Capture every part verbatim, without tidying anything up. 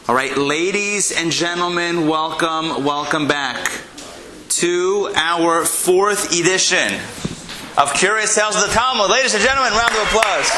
All right, ladies and gentlemen, welcome, welcome back to our fourth edition of Curious Tales of the Talmud. Ladies and gentlemen, round of applause.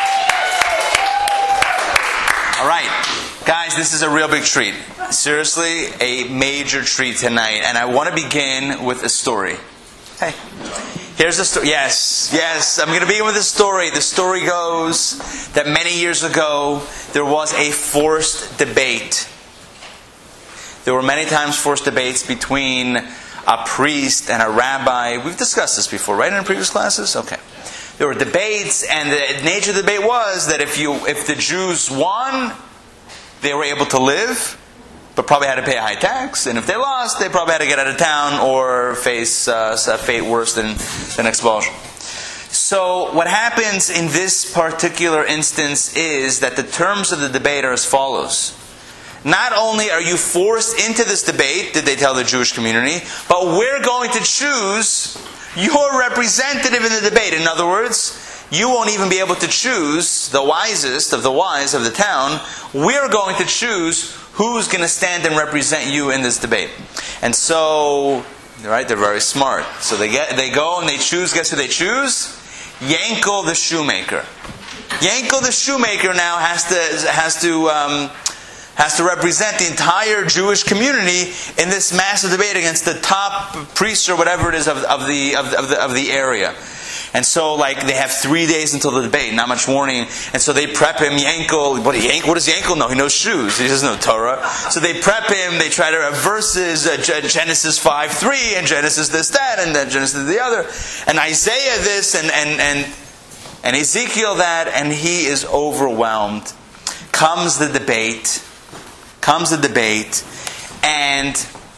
All right, guys, this is a real big treat. Seriously, a major treat tonight. And I want to begin with a story. Hey, here's the story. Yes, yes, I'm going to begin with a story. The story goes that many years ago, there was a forced debate. There were many times forced debates between a priest and a rabbi. We've discussed this before, right, in previous classes? Okay. There were debates, and the nature of the debate was that if you, if the Jews won, they were able to live, but probably had to pay a high tax. And if they lost, they probably had to get out of town or face uh, a fate worse than, than expulsion. So what happens in this particular instance is that the terms of the debate are as follows. Not only are you forced into this debate, did they tell the Jewish community, but we're going to choose your representative in the debate. In other words, you won't even be able to choose the wisest of the wise of the town. We're going to choose who's going to stand and represent you in this debate. And so, right, they're very smart. So they get, they go and they choose, guess who they choose? Yankel the shoemaker. Yankel the shoemaker now has to, has to, um, has to represent the entire Jewish community in this massive debate against the top priests or whatever it is of, of, the, of, of, the, of the area. And so, like, they have three days until the debate, not much warning. And so they prep him. Yankel, what, Yankel, what does Yankel know? He knows shoes. He doesn't know Torah. So they prep him. They try to have verses, uh, Genesis five three, and Genesis this, that, and then Genesis the other. And Isaiah this, and, and, and, and Ezekiel that, and he is overwhelmed. Comes the debate. Comes the debate. And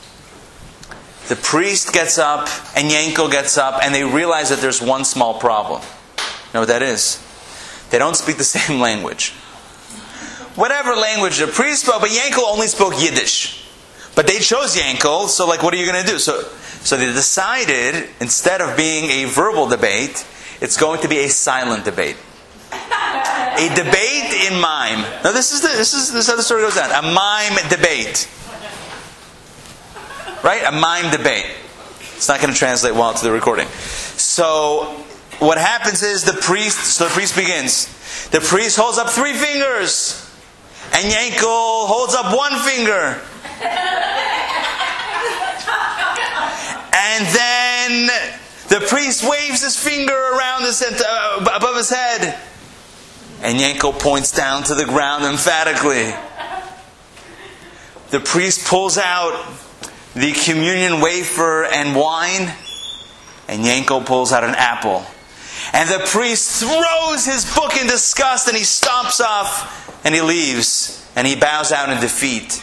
the priest gets up, and Yankel gets up, and they realize that there's one small problem. You know what that is? They don't speak the same language. Whatever language the priest spoke, but Yankel only spoke Yiddish. But they chose Yankel, so like, what are you going to do? So, so they decided, instead of being a verbal debate, it's going to be a silent debate. A debate in mime. Now this is the, this is this is how the story goes down. A mime debate. Right? A mime debate. It's not going to translate well to the recording. So, what happens is the priest, so the priest begins. The priest holds up three fingers. And Yankel holds up one finger. And then the priest waves his finger around his, uh, above his head. And Yankel points down to the ground emphatically. The priest pulls out the communion wafer and wine, and Yankel pulls out an apple. And the priest throws his book in disgust, and he stomps off, and he leaves, and he bows out in defeat.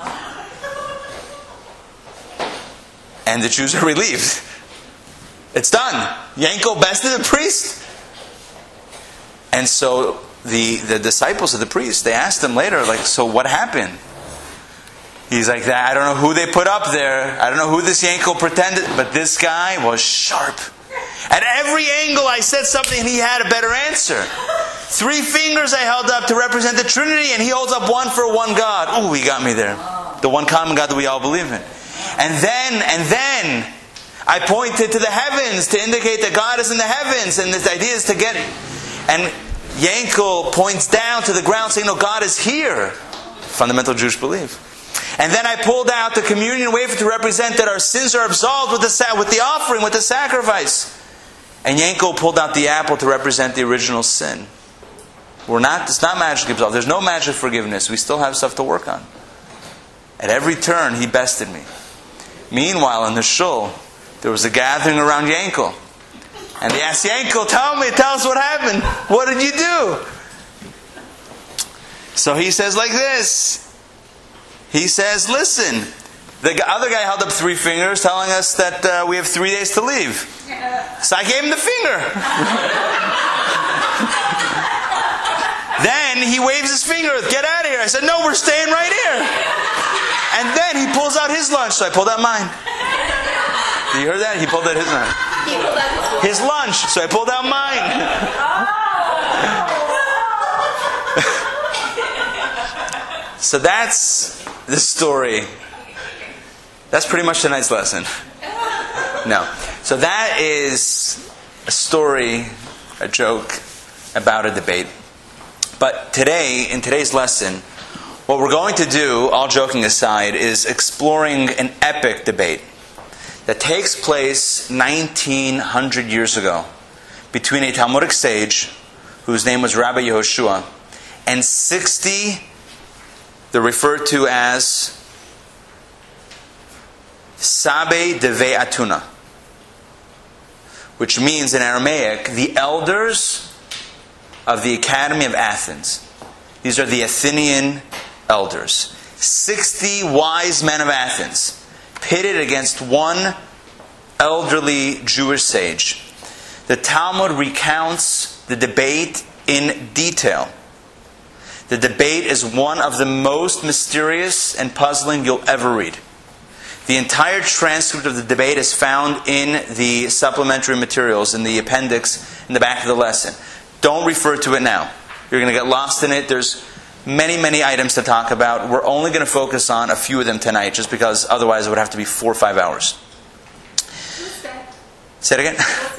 And the Jews are relieved. It's done. Yankel bested the priest. And so the, the disciples of the priest, they asked him later, like, so what happened? He's like, I don't know who they put up there. I don't know who this Yankel pretended. But this guy was sharp. At every angle I said something and he had a better answer. Three fingers I held up to represent the Trinity, and he holds up one for one God. Ooh, he got me there. The one common God that we all believe in. And then, and then, I pointed to the heavens to indicate that God is in the heavens. And this idea is to get... And Yankel points down to the ground saying, no, God is here. Fundamental Jewish belief. And then I pulled out the communion wafer to represent that our sins are absolved with the, with the offering, with the sacrifice. And Yankel pulled out the apple to represent the original sin. We're not, it's not magically absolved. There's no magic forgiveness. We still have stuff to work on. At every turn, he bested me. Meanwhile, in the shul, there was a gathering around Yankel. And they asked Yankel, tell me, tell us what happened. What did you do? So he says like this. He says, listen, the other guy held up three fingers telling us that uh, we have three days to leave. So I gave him the finger. Then he waves his finger, get out of here. I said, no, we're staying right here. And then he pulls out his lunch, so I pulled out mine. You heard that? He pulled out his lunch. His lunch, so I pulled out mine. So that's the story. That's pretty much tonight's lesson. No. So that is a story, a joke about a debate. But today, in today's lesson, what we're going to do, all joking aside, is exploring an epic debate that takes place nineteen hundred years ago between a Talmudic sage, whose name was Rabbi Yehoshua, and sixty, they're referred to as Sabe Devei Atuna, which means in Aramaic, the elders of the Academy of Athens. These are the Athenian elders. sixty wise men of Athens pitted against one elderly Jewish sage. The Talmud recounts the debate in detail. The debate is one of the most mysterious and puzzling you'll ever read. The entire transcript of the debate is found in the supplementary materials, in the appendix in the back of the lesson. Don't refer to it now. You're going to get lost in it. There's many, many items to talk about. We're only going to focus on a few of them tonight, just because otherwise it would have to be four or five hours. Say it again?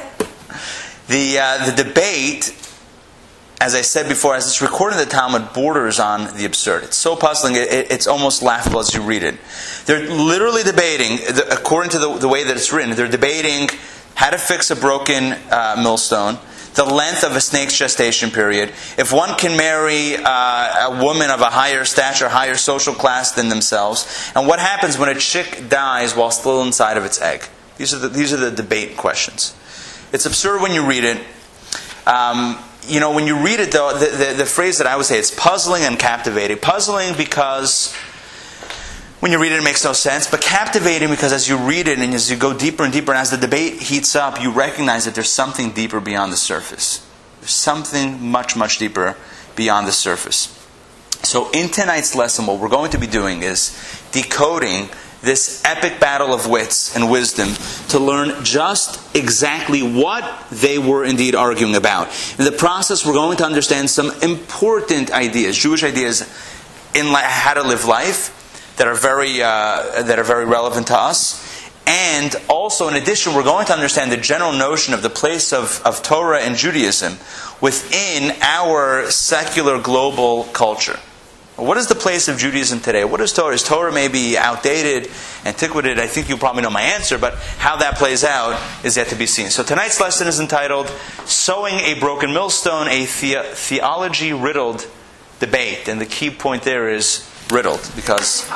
the, uh, the debate, as I said before, as it's recorded in the Talmud, borders on the absurd. It's so puzzling, it, it, it's almost laughable as you read it. They're literally debating, according to the, the way that it's written, they're debating how to fix a broken uh, millstone, the length of a snake's gestation period, if one can marry uh, a woman of a higher stature, higher social class than themselves, and what happens when a chick dies while still inside of its egg. These are the, these are the debate questions. It's absurd when you read it. Um, you know, when you read it, though, the, the, the phrase that I would say, it's puzzling and captivating. Puzzling because when you read it, it makes no sense. But captivating because as you read it and as you go deeper and deeper, and as the debate heats up, you recognize that there's something deeper beyond the surface. There's something much, much deeper beyond the surface. So in tonight's lesson, what we're going to be doing is decoding this epic battle of wits and wisdom to learn just exactly what they were indeed arguing about. In the process, we're going to understand some important ideas, Jewish ideas in li- how to live life that are very uh, that are very relevant to us. And also, in addition, we're going to understand the general notion of the place of, of Torah and Judaism within our secular global culture. What is the place of Judaism today? What is Torah? Is Torah maybe outdated, antiquated? I think you probably know my answer, but how that plays out is yet to be seen. So tonight's lesson is entitled Sewing a Broken Millstone, a the- theology-riddled debate. And the key point there is riddled, because...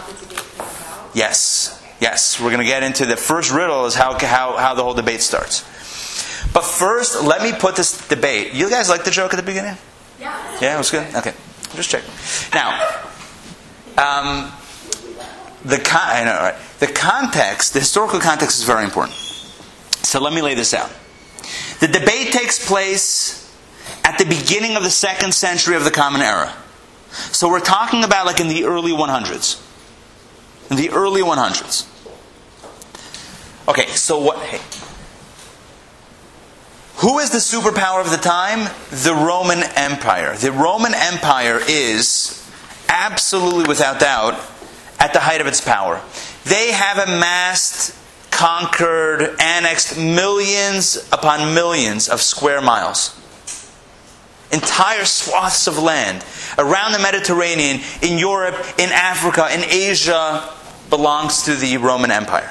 Yes, yes. We're going to get into the first riddle is how, how, how the whole debate starts. But first, let me put this debate. You guys like the joke at the beginning? Yeah. Yeah, it was good? Okay. Just check. Now, um, the con- I know, right? The context, the historical context is very important. So let me lay this out. The debate takes place at the beginning of the second century of the Common Era. So we're talking about like in the early one hundreds. In the early one hundreds. Okay, so what... Hey. Who is the superpower of the time? The Roman Empire. The Roman Empire is, absolutely without doubt, at the height of its power. They have amassed, conquered, annexed millions upon millions of square miles. Entire swaths of land around the Mediterranean, in Europe, in Africa, in Asia, belongs to the Roman Empire.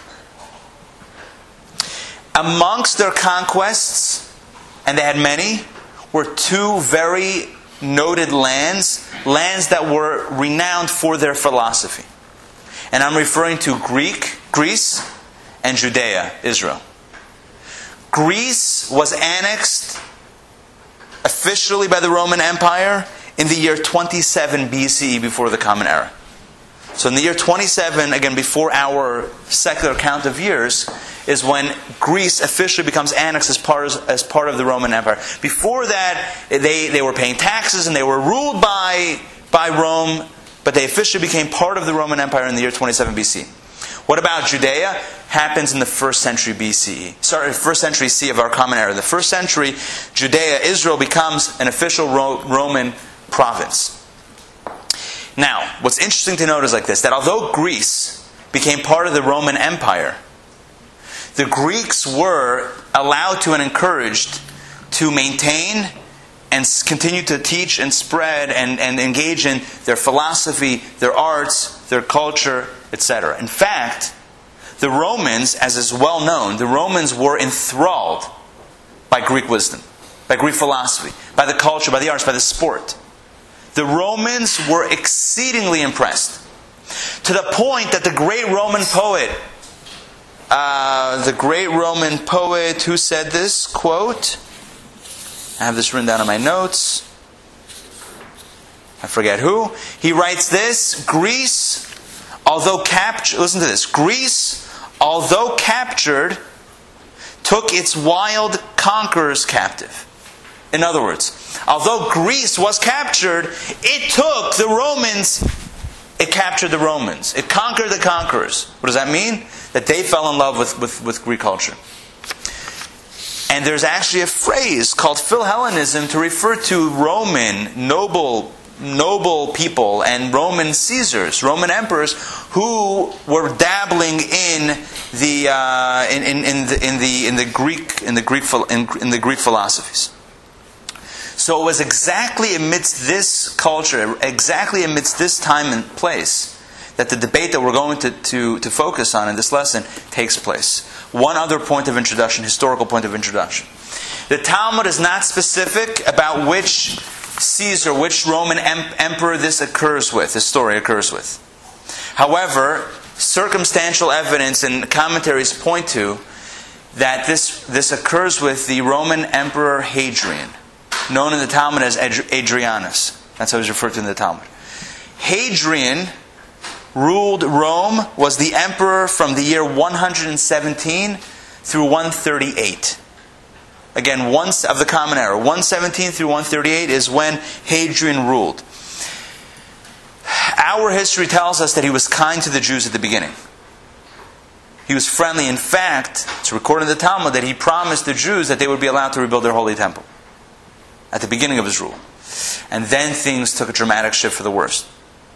Amongst their conquests, and they had many, were two very noted lands, lands that were renowned for their philosophy. And I'm referring to Greek, Greece, and Judea, Israel. Greece was annexed officially by the Roman Empire in the year twenty-seven B C E, before the Common Era. So in the year twenty-seven, again before our secular count of years, is when Greece officially becomes annexed as part of, as part of the Roman Empire. Before that, they, they were paying taxes and they were ruled by, by Rome, but they officially became part of the Roman Empire in the year twenty-seven B C. What about Judea? Happens in the first century B C E. Sorry, first century C of our Common Era. The first century, Judea, Israel becomes an official Ro- Roman province. Now, what's interesting to note is like this, that although Greece became part of the Roman Empire, the Greeks were allowed to and encouraged to maintain and continue to teach and spread and, and engage in their philosophy, their arts, their culture, et cetera. In fact, the Romans, as is well known, the Romans were enthralled by Greek wisdom, by Greek philosophy, by the culture, by the arts, by the sport. The Romans were exceedingly impressed, to the point that the great Roman poet, uh, the great Roman poet who said this, quote, I have this written down in my notes, I forget who, he writes this, Greece, although captured, listen to this, Greece, although captured, took its wild conquerors captive. In other words, although Greece was captured, it took the Romans, it captured the Romans. It conquered the conquerors. What does that mean? That they fell in love with, with, with Greek culture. And there's actually a phrase called Philhellenism to refer to Roman, noble, noble people and Roman Caesars, Roman emperors, who were dabbling in the uh, in, in, in the in the in the Greek in the Greek in, in the Greek philosophies. So it was exactly amidst this culture, exactly amidst this time and place, that the debate that we're going to, to, to focus on in this lesson takes place. One other point of introduction, historical point of introduction. The Talmud is not specific about which Caesar, which Roman em- emperor this occurs with, this story occurs with. However, circumstantial evidence and commentaries point to that this, this occurs with the Roman Emperor Hadrian, known in the Talmud as Adrianus. That's how he's referred to in the Talmud. Hadrian ruled Rome, was the emperor from the year one hundred seventeen through one thirty-eight. Again, one of the Common Era. one seventeen through one thirty-eight is when Hadrian ruled. Our history tells us that he was kind to the Jews at the beginning. He was friendly. In fact, it's recorded in the Talmud that he promised the Jews that they would be allowed to rebuild their holy temple at the beginning of his rule. And then things took a dramatic shift for the worst.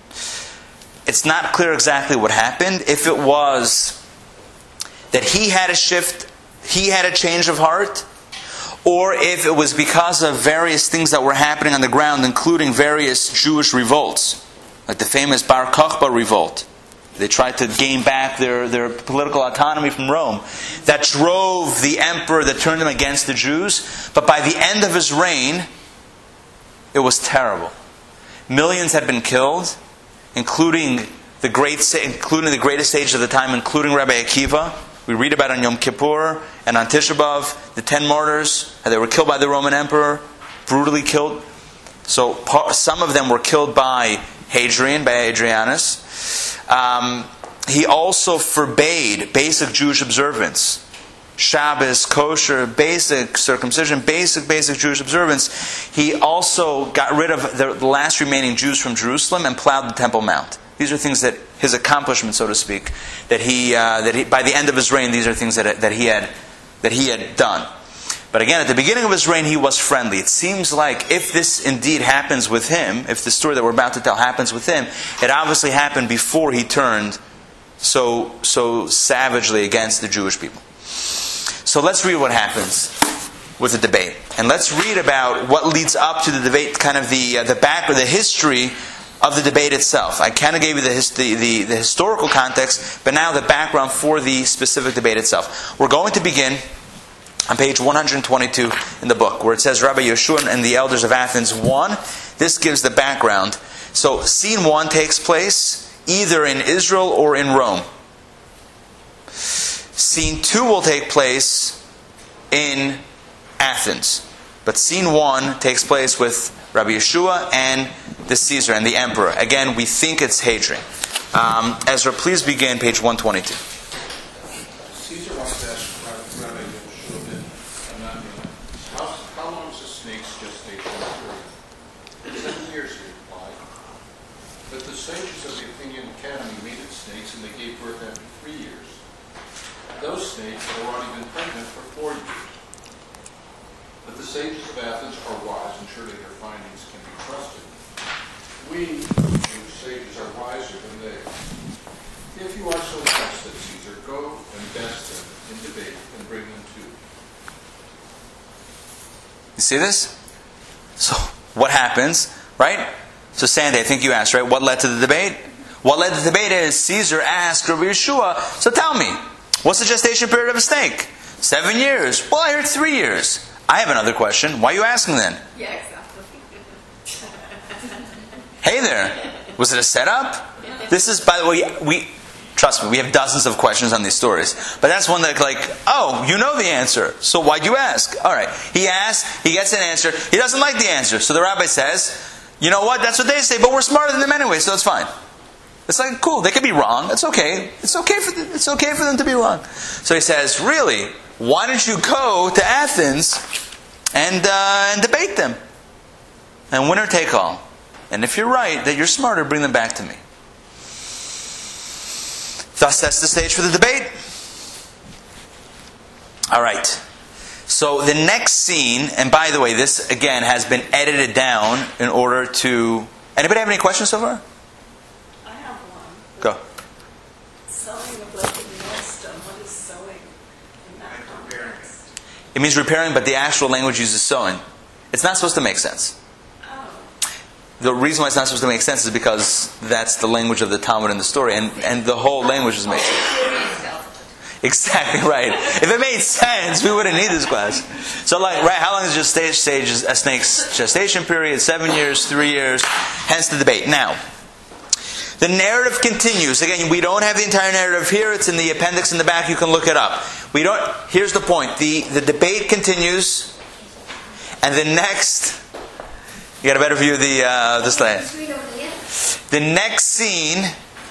It's not clear exactly what happened. If it was that he had a shift, he had a change of heart, or if it was because of various things that were happening on the ground, including various Jewish revolts, like the famous Bar Kokhba revolt. They tried to gain back their, their political autonomy from Rome. That drove the emperor, that turned him against the Jews. But by the end of his reign, it was terrible. Millions had been killed, including the great, including the greatest sages of the time, including Rabbi Akiva. We read about on Yom Kippur and on Tisha B'Av, the ten martyrs, how they were killed by the Roman emperor, brutally killed. So some of them were killed by Hadrian, by Adrianus. Um, he also forbade basic Jewish observance. Shabbos, kosher, basic circumcision, basic, basic Jewish observance. He also got rid of the, the last remaining Jews from Jerusalem and plowed the Temple Mount. These are things that, his accomplishments, so to speak, that he, uh, that he, by the end of his reign, these are things that, that, he had, that he had done. But again, at the beginning of his reign, he was friendly. It seems like if this indeed happens with him, if the story that we're about to tell happens with him, it obviously happened before he turned so, so savagely against the Jewish people. So let's read what happens with the debate. And let's read about what leads up to the debate, kind of the, uh, the back or the history of the debate itself. I kind of gave you the, his, the, the, the historical context, but now the background for the specific debate itself. We're going to begin on page one hundred twenty-two in the book, where it says Rabbi Yeshua and the elders of Athens one. This gives the background. So scene one takes place either in Israel or in Rome. Scene two will take place in Athens. But scene one takes place with Rabbi Yeshua and the Caesar and the emperor. Again, we think it's Hadrian. Um, Ezra, please begin page one twenty-two. Caesar wants to ask Rabbi Yeshua ben Hananiah, how, how long is a snake's gestation period? Seven years, he replied. But the sages of the Athenian Academy made it snakes, and they gave birth after three years. Those snakes had already been pregnant for four years. But the sages of Athens are wise, and surely their findings can be trusted. we, the sages, are wiser than they. If you are so wise, said Caesar, go and best them in debate and bring them to. You see this? So, what happens, right? So, Sandy, I think you asked, right? What led to the debate? What led to the debate is Caesar asked Rabbi Yeshua, so tell me, what's the gestation period of a snake? Seven years. Well, I heard three years. I have another question. Why are you asking then? Yeah, exactly. Hey there. Was it a setup? This is, by the way, we, trust me, we have dozens of questions on these stories. But that's one that, like, oh, you know the answer. So why'd you ask? All right. He asks, he gets an answer. He doesn't like the answer. So the rabbi says, you know what? That's what they say, but we're smarter than them anyway, so it's fine. It's like, cool, they could be wrong. It's okay. It's okay for them, it's okay for them to be wrong. So he says, really, why don't you go to Athens and, uh, and debate them? And winner take all. And if you're right, that you're smarter, bring them back to me. Thus sets the stage for the debate. All right. So the next scene, and by the way, this again has been edited down in order to... Anybody have any questions so far? I have one. Go. Sewing of like a millstone. What is sewing in that context? It means repairing, but the actual language uses sewing. It's not supposed to make sense. Oh. The reason why it's not supposed to make sense is because that's the language of the Talmud and the story, and, and the whole language is made sense. Exactly right. If it made sense, we wouldn't need this class. So, like, right? How long is gestation stage? A snake's gestation period? Seven years, three years. Hence the debate. Now, the narrative continues. Again, we don't have the entire narrative here. It's in the appendix in the back. You can look it up. We don't. Here's the point. the The debate continues, and the next. You got a better view of the uh, the slide. The next scene.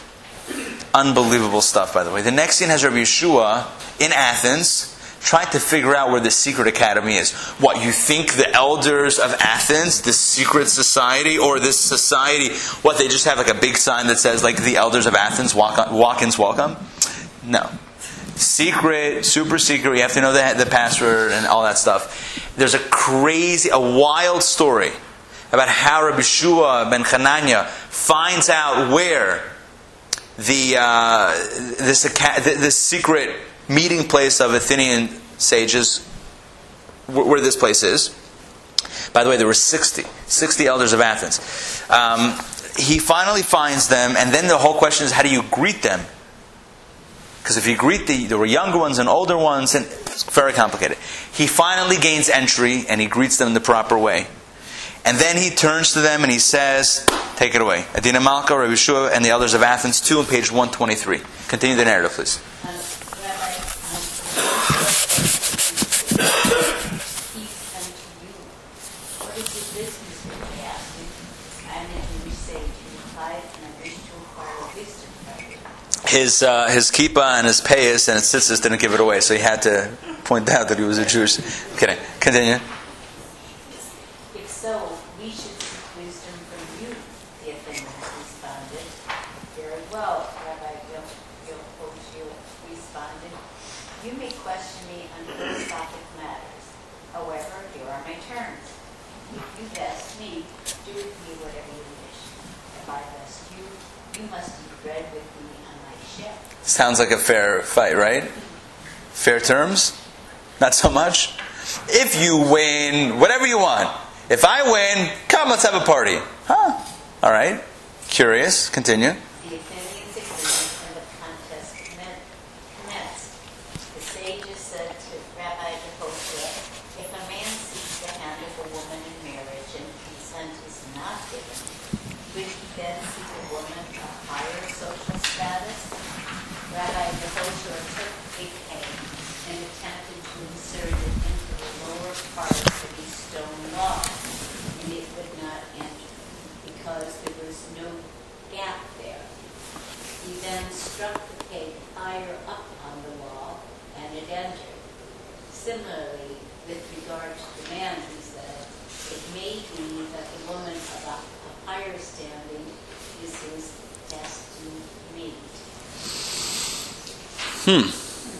Unbelievable stuff, by the way. The next scene has Rabbi Yeshua in Athens trying to figure out where the secret academy is. What, you think the elders of Athens, this secret society, or this society, what, they just have like a big sign that says, like, the elders of Athens, walk, walk-ins welcome? No. Secret, super secret, you have to know the, the password and all that stuff. There's a crazy, a wild story about how Rabbi Yeshua ben Hanania finds out where the uh, this this secret meeting place of Athenian sages, where this place is. By the way, there were sixty, sixty elders of Athens. Um, he finally finds them, and then the whole question is, how do you greet them? Because if you greet the, there were younger ones and older ones, and it's very complicated. He finally gains entry, and he greets them in the proper way. And then he turns to them and he says, take it away. Adina Malka, Rabbi Yeshua, and the elders of Athens, two on page one twenty-three. Continue the narrative, please. Um, Rabbi, um, peace unto you. What is your business with me asking? I am in sage. He replied, and I wish to acquire wisdom from you. His, uh, his kippah and his payas and his tzitzis didn't give it away, so he had to point out that he was a Jewish. Kidding. Continue. If so, we should seek wisdom from you, the Athenians responded. Very well, Rabbi Yoshio responded. You may question me on philosophic matters. However, here are my terms. If you best me, do with me whatever you wish. If I best you, you must eat bread with me on my ship. Sounds like a fair fight, right? Fair terms? Not so much? If you win, whatever you want. If I win, come, let's have a party. Huh. All right. Curious. Continue. The Athenians agreed, and the contest commenced. The sages said to Rabbi Jehoshua, if a man seeks the hand of a woman in marriage and consent is not given, would he then seek a woman of higher social status? Rabbi Jehoshua took a peg and attempted to insert it into the lower part of the stone wall, and it would not enter because there was no gap there. He then struck the peg higher up on the wall, and it entered. Similarly, with regard to the man, he said, it may be that the woman of a, of higher standing is his destined mate. Hmm.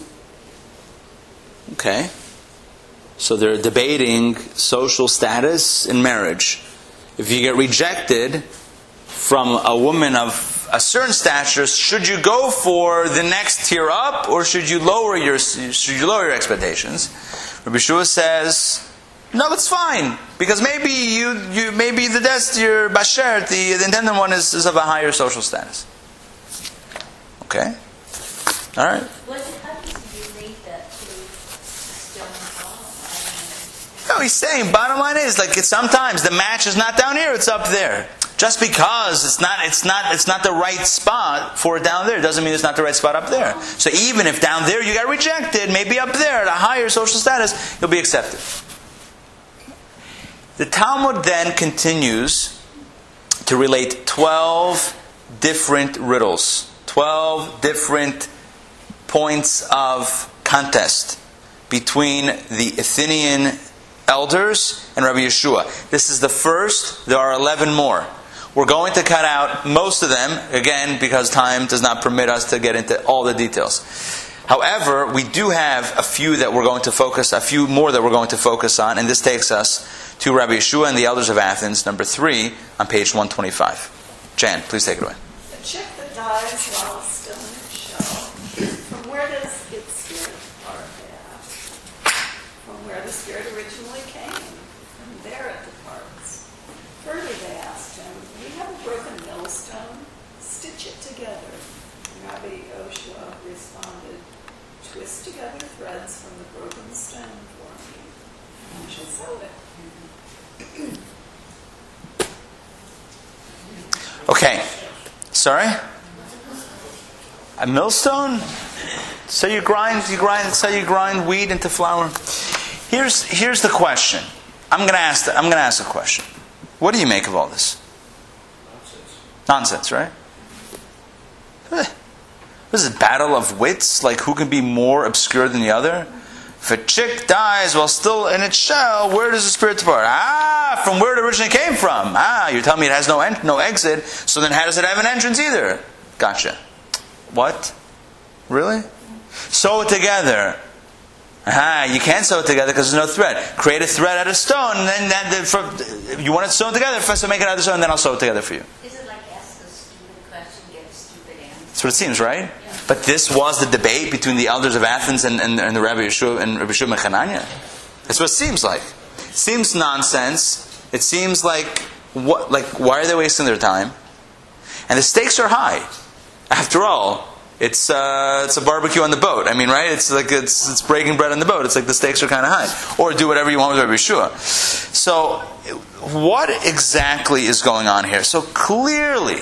Okay. So they're debating social status in marriage. If you get rejected, from a woman of a certain stature, should you go for the next tier up, or should you lower your should you lower your expectations? Rabbi Yeshua says, no, it's fine, because maybe you, you maybe the des, your basher, the, the intended one is, is of a higher social status. Okay, all right. What, how do you relate that to stone column? No, he's saying, bottom line is, like, it's sometimes the match is not down here, it's up there. Just because it's not, it's not, it's not the right spot for it down there, doesn't mean it's not the right spot up there. So even if down there you got rejected, maybe up there at a higher social status, you'll be accepted. The Talmud then continues to relate twelve different riddles, twelve different points of contest between the Athenian elders and Rabbi Yeshua. This is the first. There are eleven more. We're going to cut out most of them, again, because time does not permit us to get into all the details. However, we do have a few that we're going to focus, a few more that we're going to focus on, and this takes us to Rabbi Yeshua and the elders of Athens, number three, on page one twenty-five. Jan, please take it away. A chick that dies while still in its shell. From where does its spirit depart? From where the spirit originally came. From there it departs. Further they asked him, we have a broken millstone, stitch it together. Rabbi Yoshua responded, twist together threads from the broken stone for me, and I shall sew it. Okay. Sorry? A millstone? So you grind, you grind, so you grind wheat into flour. Here's here's the question. I'm going to ask. The, I'm going to ask a question. What do you make of all this? Nonsense, right? What is it? Battle of wits? Like who can be more obscure than the other? If a chick dies while still in its shell, where does the spirit depart? Ah, from where it originally came from. Ah, you're telling me it has no en- no exit, so then how does it have an entrance either? Gotcha. What? Really? Sew it together. Ah, you can't sew it together because there's no thread. Create a thread out of stone, and then that, the, from, if you want it sewn together, first I'll make it out of stone, and then I'll sew it together for you. Is it like ask a stupid question, get a stupid answer? That's what it seems, right? But this was the debate between the elders of Athens and, and, and the Rabbi Yeshua and Rabbi Yeshua Mechananya. That's what it seems like. It seems nonsense. It seems like what? Like why are they wasting their time? And the stakes are high. After all, it's uh, it's a barbecue on the boat. I mean, right? It's like it's it's breaking bread on the boat. It's like the stakes are kind of high. Or do whatever you want with Rabbi Yeshua. So, what exactly is going on here? So clearly,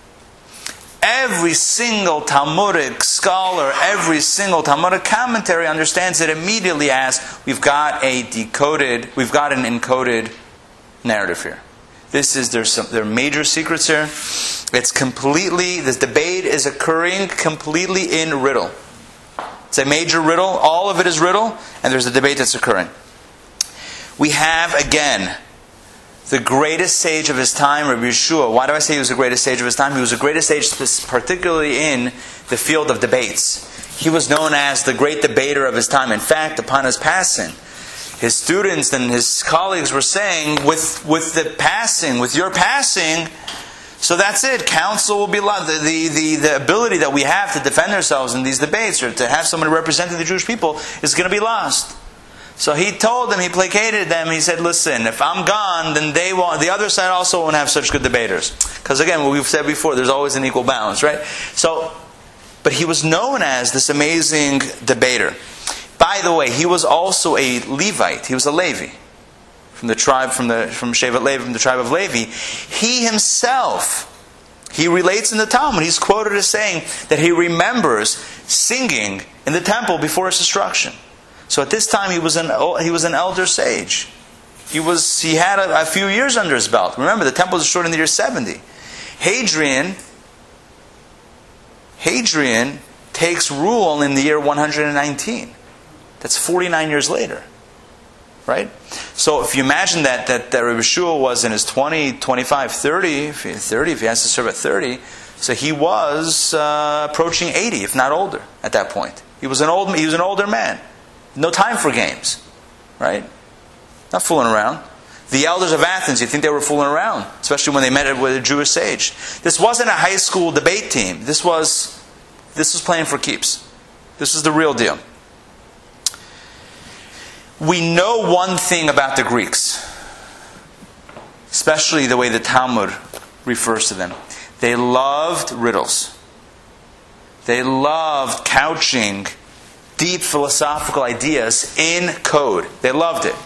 every single Talmudic scholar, every single Talmudic commentary understands it immediately as we've got a decoded, we've got an encoded narrative here. This is, there's some, there are major secrets here. It's completely, this debate is occurring completely in riddle. It's a major riddle, all of it is riddle, and there's a debate that's occurring. We have, again, the greatest sage of his time, Rabbi Yeshua. Why do I say he was the greatest sage of his time? He was the greatest sage particularly in the field of debates. He was known as the great debater of his time. In fact, upon his passing, his students and his colleagues were saying, with, with the passing, with your passing, so that's it. Counsel will be lost. The, the, the, the ability that we have to defend ourselves in these debates or to have someone representing the Jewish people is going to be lost. So he told them, he placated them, he said, listen, if I'm gone, then they won't, the other side also won't have such good debaters. Because again, what we've said before, there's always an equal balance, right? So, but he was known as this amazing debater. By the way, he was also a Levite. He was a Levi. From the tribe, from the from Shevet Levi, from the tribe of Levi. He himself, he relates in the Talmud, he's quoted as saying that he remembers singing in the temple before its destruction. So at this time he was an he was an elder sage. He was he had a, a few years under his belt. Remember, the temple was destroyed in the year seventy. Hadrian Hadrian takes rule in the year one hundred nineteen. That's forty-nine years later. Right? So if you imagine that that, that Rabbi Yeshua was in his twenty, twenty-five, thirty, if he, thirty, if he has to serve at thirty, so he was uh, approaching eighty, if not older, at that point. He was an old he was an older man. No time for games, right? Not fooling around. The elders of Athens, you think they were fooling around, especially when they met with a Jewish sage. This wasn't a high school debate team. This was, this was playing for keeps. This was the real deal. We know one thing about the Greeks, especially the way the Talmud refers to them. They loved riddles. They loved couching deep philosophical ideas in code. They loved it.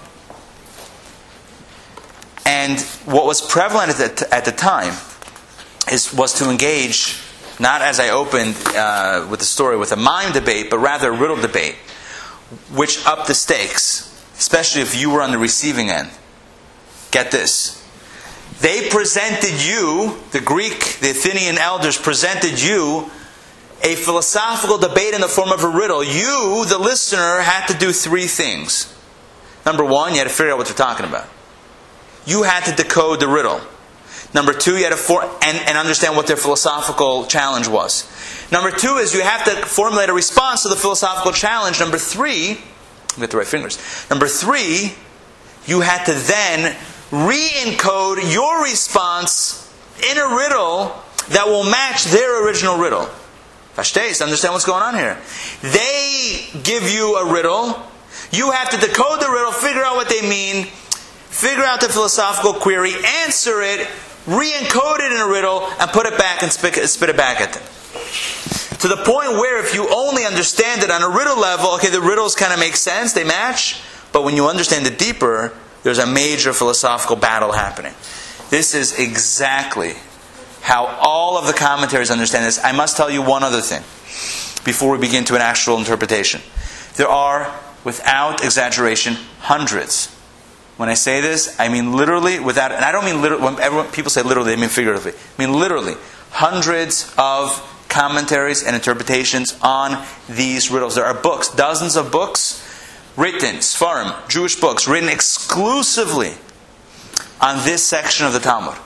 And what was prevalent at the, at the time is, was to engage, not as I opened uh, with the story, with a mime debate, but rather a riddle debate, which upped the stakes, especially if you were on the receiving end. Get this. They presented you, the Greek, the Athenian elders presented you a philosophical debate in the form of a riddle. You, the listener, had to do three things. Number one, you had to figure out what they're talking about. You had to decode the riddle. Number two, you had to for- and, and understand what their philosophical challenge was. Number two is you have to formulate a response to the philosophical challenge. Number three, get the right fingers. Number three, you had to then re-encode your response in a riddle that will match their original riddle. Verstehst? Understand what's going on here? They give you a riddle. You have to decode the riddle, figure out what they mean, figure out the philosophical query, answer it, re-encode it in a riddle, and put it back and spit, spit it back at them. To the point where if you only understand it on a riddle level, okay, the riddles kind of make sense, they match, but when you understand it deeper, there's a major philosophical battle happening. This is exactly how all of the commentaries understand this. I must tell you one other thing before we begin to an actual interpretation. There are, without exaggeration, hundreds. When I say this, I mean literally, without, and I don't mean literally, when everyone, people say literally, they mean figuratively. I mean literally, hundreds of commentaries and interpretations on these riddles. There are books, dozens of books, written, Sfarim, Jewish books, written exclusively on this section of the Talmud.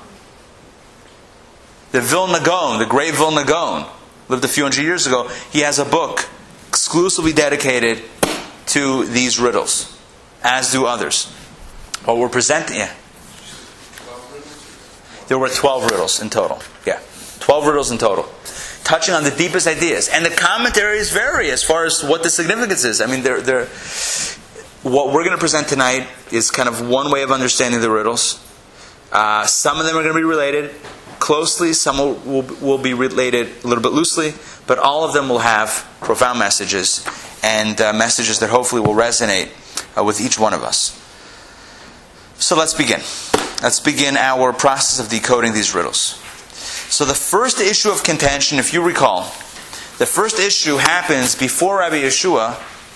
The Vilna Gaon, the great Vilna Gaon, lived a few hundred years ago. He has a book exclusively dedicated to these riddles, as do others. What we're presenting, yeah. There were twelve riddles in total. Yeah, twelve riddles in total, touching on the deepest ideas. And the commentaries vary as far as what the significance is. I mean, they're, they're, what we're going to present tonight is kind of one way of understanding the riddles. Uh, some of them are going to be related closely, some will, will, will be related a little bit loosely, but all of them will have profound messages, and uh, messages that hopefully will resonate uh, with each one of us. So let's begin. Let's begin our process of decoding these riddles. So the first issue of contention, if you recall, the first issue happens before Rabbi Yeshua.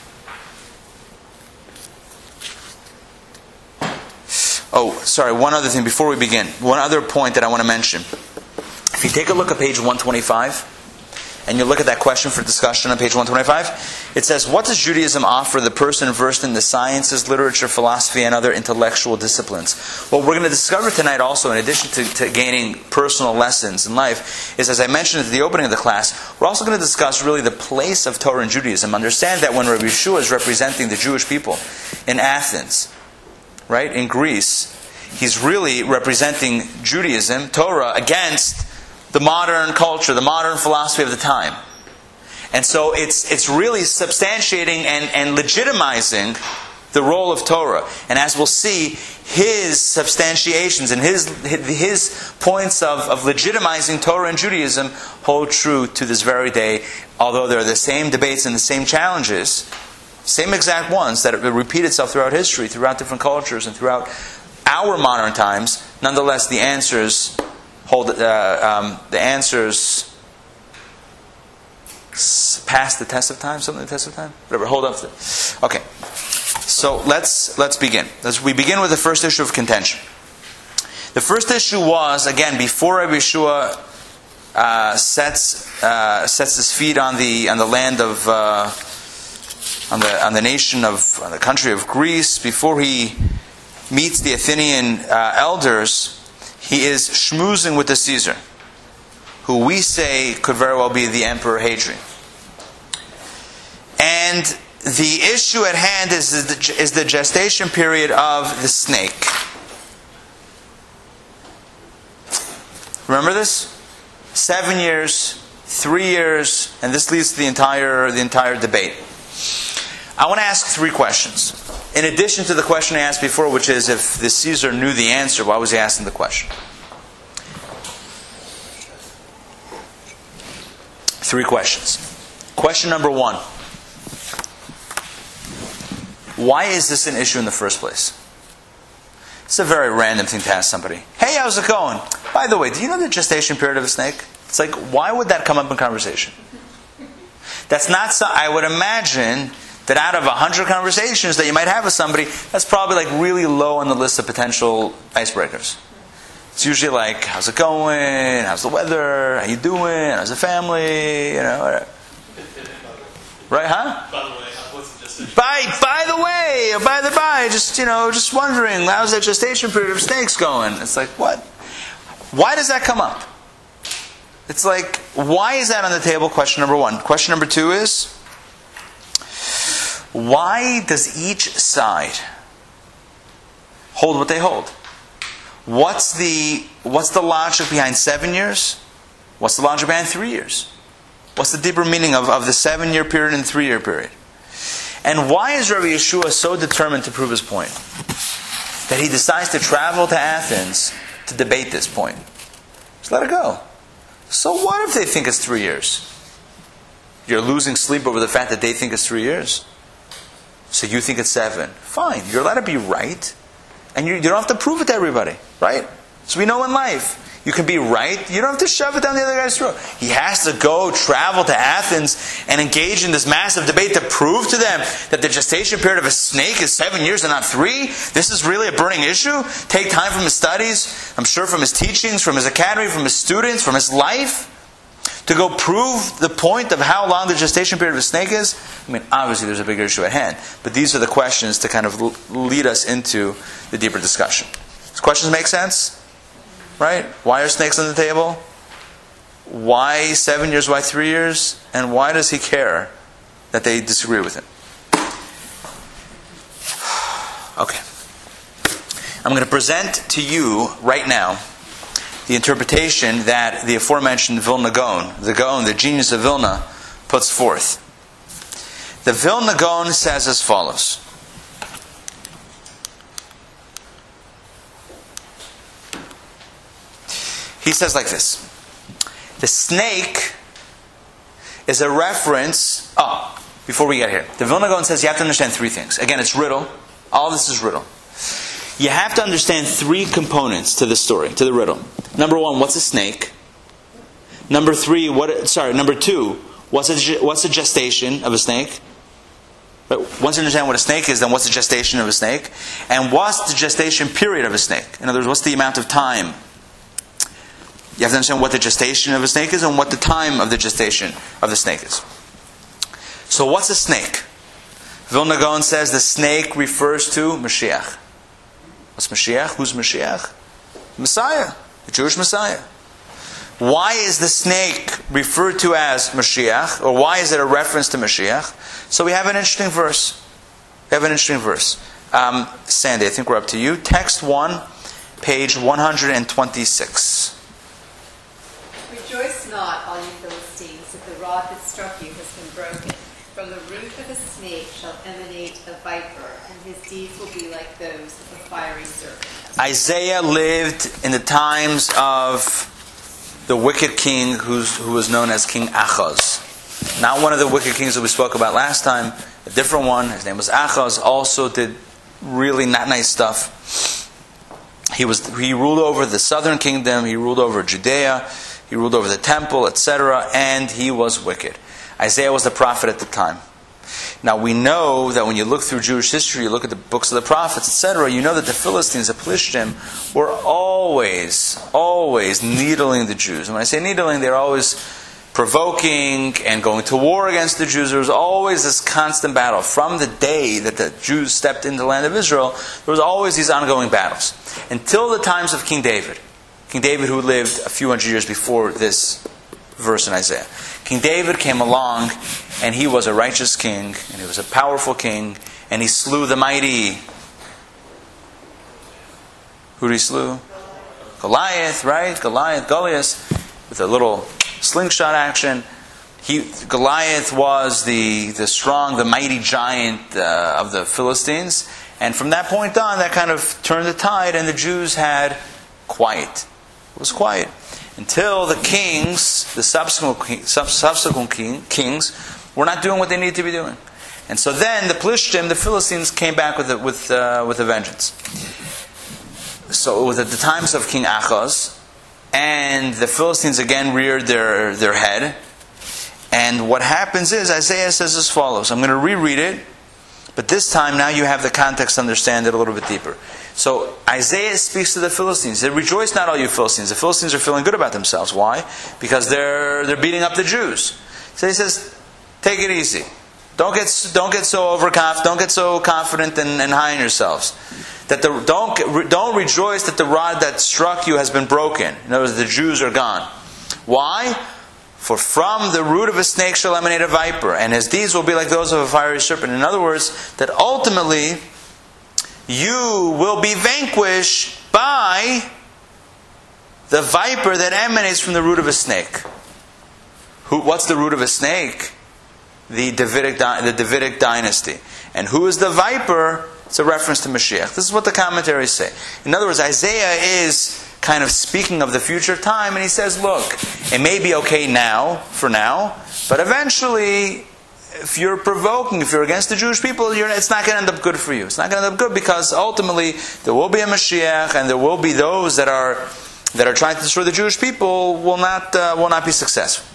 Oh, sorry, one other thing before we begin. One other point that I want to mention. If you take a look at page one twenty-five, and you look at that question for discussion on page one twenty-five, it says, what does Judaism offer the person versed in the sciences, literature, philosophy, and other intellectual disciplines? What we're going to discover tonight also, in addition to, to gaining personal lessons in life, is, as I mentioned at the opening of the class, we're also going to discuss really the place of Torah in Judaism. Understand that when Rabbi Yeshua is representing the Jewish people in Athens, right, in Greece, he's really representing Judaism, Torah, against the modern culture, the modern philosophy of the time. And so it's it's really substantiating and, and legitimizing the role of Torah. And as we'll see, his substantiations and his his points of, of legitimizing Torah and Judaism hold true to this very day, although they're the same debates and the same challenges, same exact ones that repeat itself throughout history, throughout different cultures, and throughout our modern times. Nonetheless, the answers hold. Uh, um, the answers pass the test of time. Something the test of time. Whatever. Hold up. To it. Okay. So let's let's begin. Let's, we begin with the first issue of contention. The first issue was, again, before Rabbi Yeshua uh, sets uh, sets his feet on the on the land of. Uh, On the on the nation of on the country of Greece, before he meets the Athenian uh, elders, he is schmoozing with the Caesar, who we say could very well be the Emperor Hadrian. And the issue at hand is the, is the gestation period of the snake. Remember this? Seven years, three years, and this leads to the entire the entire debate. I want to ask three questions. In addition to the question I asked before, which is if the Caesar knew the answer, why was he asking the question? Three questions. Question number one. Why is this an issue in the first place? It's a very random thing to ask somebody. Hey, how's it going? By the way, do you know the gestation period of a snake? It's like, why would that come up in conversation? That's not so. I would imagine that out of a hundred conversations that you might have with somebody, that's probably like really low on the list of potential icebreakers. It's usually like, how's it going? How's the weather? How you doing? How's the family? You know, whatever. Right? Huh? By the way, what's the gestation? By by the way, or by the by, just you know, just wondering, how's that gestation period of snakes going? It's like, what? Why does that come up? It's like, why is that on the table? Question number one. Question number two is, why does each side hold what they hold? What's the what's the logic behind seven years? What's the logic behind three years? What's the deeper meaning of, of the seven-year period and three-year period? And why is Rabbi Yeshua so determined to prove his point that he decides to travel to Athens to debate this point? Just let it go. So what if they think it's three years? You're losing sleep over the fact that they think it's three years. So you think it's seven. Fine. You're allowed to be right. And you, you don't have to prove it to everybody. Right? So we know in life, you can be right. You don't have to shove it down the other guy's throat. He has to go travel to Athens and engage in this massive debate to prove to them that the gestation period of a snake is seven years and not three. This is really a burning issue. Take time from his studies, I'm sure from his teachings, from his academy, from his students, from his life, to go prove the point of how long the gestation period of a snake is. I mean, obviously there's a bigger issue at hand. But these are the questions to kind of lead us into the deeper discussion. These questions make sense? Right? Why are snakes on the table? Why seven years? Why three years? And why does he care that they disagree with him? Okay. I'm going to present to you right now the interpretation that the aforementioned Vilna Gaon, the Gaon, the genius of Vilna, puts forth. The Vilna Gaon says as follows. He says like this. The snake is a reference... Oh, before we get here. The Vilna Gaon says you have to understand three things. Again, it's riddle. All this is riddle. You have to understand three components to the story, to the riddle. Number one, what's a snake? Number three, what? Sorry, number two, what's a, what's the gestation of a snake? But once you understand what a snake is, then what's the gestation of a snake? And what's the gestation period of a snake? In other words, what's the amount of time? You have to understand what the gestation of a snake is and what the time of the gestation of the snake is. So what's a snake? Vilna Gaon says the snake refers to Mashiach. What's Mashiach? Who's Mashiach? Messiah. The Jewish Messiah. Why is the snake referred to as Mashiach? Or why is it a reference to Mashiach? So we have an interesting verse. We have an interesting verse. Um, Sandy, I think we're up to you. Text one, page one hundred twenty-six. Rejoice not, all you Philistines, if the rod that struck you has been broken. From the root of a snake shall emanate a viper, and his deeds will be like those of a fiery serpent. Isaiah lived in the times of the wicked king who's, who was known as King Achaz. Not one of the wicked kings that we spoke about last time, a different one. His name was Achaz, also did really not nice stuff. He was he ruled over the southern kingdom, he ruled over Judea, he ruled over the temple, et cetera, and he was wicked. Isaiah was the prophet at the time. Now we know that when you look through Jewish history, you look at the books of the prophets, et cetera, you know that the Philistines, the Pelishtim, were always, always needling the Jews. And when I say needling, they're always provoking and going to war against the Jews. There was always this constant battle. From the day that the Jews stepped into the land of Israel, there was always these ongoing battles. Until the times of King David. King David, who lived a few hundred years before this verse in Isaiah. King David came along, and he was a righteous king, and he was a powerful king, and he slew the mighty. Who did he slew? Goliath, right? Goliath, Goliath, with a little slingshot action. He, Goliath was the, the strong, the mighty giant uh, of the Philistines. And from that point on, that kind of turned the tide, and the Jews had quiet. It was quiet. Until the kings, the subsequent, subsequent king, kings, were not doing what they needed to be doing. And so then the Plishtim, the Philistines, came back with a, with, uh, with a vengeance. So it was at the times of King Achaz, and the Philistines again reared their, their head. And what happens is, Isaiah says as follows. I'm going to reread it, but this time now you have the context to understand it a little bit deeper. So Isaiah speaks to the Philistines. He said, rejoice not all you Philistines. The Philistines are feeling good about themselves. Why? Because they're they're beating up the Jews. So he says, take it easy. Don't get don't get so overconfident. Don't get so confident and, and high in yourselves. That the don't don't rejoice that the rod that struck you has been broken. In other words, the Jews are gone. Why? For from the root of a snake shall emanate a viper, and his deeds will be like those of a fiery serpent. In other words, that ultimately you will be vanquished by the viper that emanates from the root of a snake. Who? What's the root of a snake? The Davidic, the Davidic dynasty. And who is the viper? It's a reference to Mashiach. This is what the commentaries say. In other words, Isaiah is kind of speaking of the future time, and he says, look, it may be okay now, for now, but eventually, if you're provoking, if you're against the Jewish people, you're, it's not going to end up good for you. It's not going to end up good because ultimately there will be a Mashiach, and there will be those that are that are trying to destroy the Jewish people will not uh, will not be successful.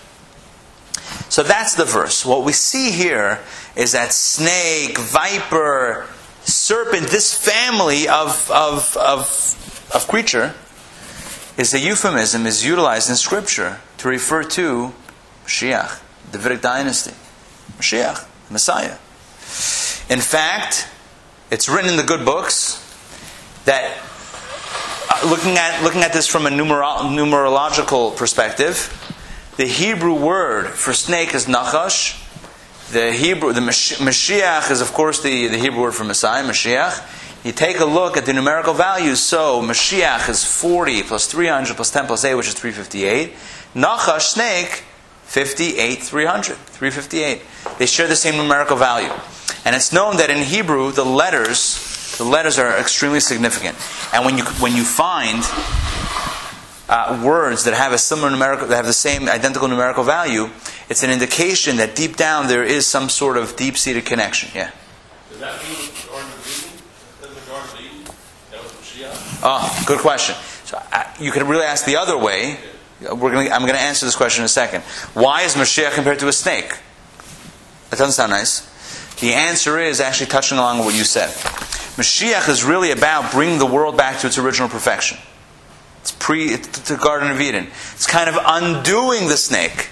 So that's the verse. What we see here is that snake, viper, serpent, this family of of of, of creature, is a euphemism, is utilized in Scripture to refer to Mashiach, the Davidic dynasty. Mashiach, Messiah. In fact, it's written in the good books that uh, looking at looking at this from a numero- numerological perspective, the Hebrew word for snake is nachash. The Hebrew, the Mashiach is of course the, the Hebrew word for Messiah, Mashiach. You take a look at the numerical values. So Mashiach is forty plus three hundred plus ten plus eight, which is three hundred fifty-eight. Nachash, snake, fifty-eight, three hundred, three hundred fifty-eight. They share the same numerical value. And it's known that in Hebrew, the letters, the letters are extremely significant. And when you when you find uh, words that have a similar numerical, that have the same identical numerical value, it's an indication that deep down there is some sort of deep-seated connection. Yeah. Does that mean the Garden of Eden? Does the Garden of Eden? That was Mashiach? Oh, good question. So uh, you could really ask the other way. We're going. I'm going to answer this question in a second. Why is Mashiach compared to a snake? That doesn't sound nice. The answer is actually touching along with what you said. Mashiach is really about bringing the world back to its original perfection. It's pre. It's the Garden of Eden. It's kind of undoing the snake.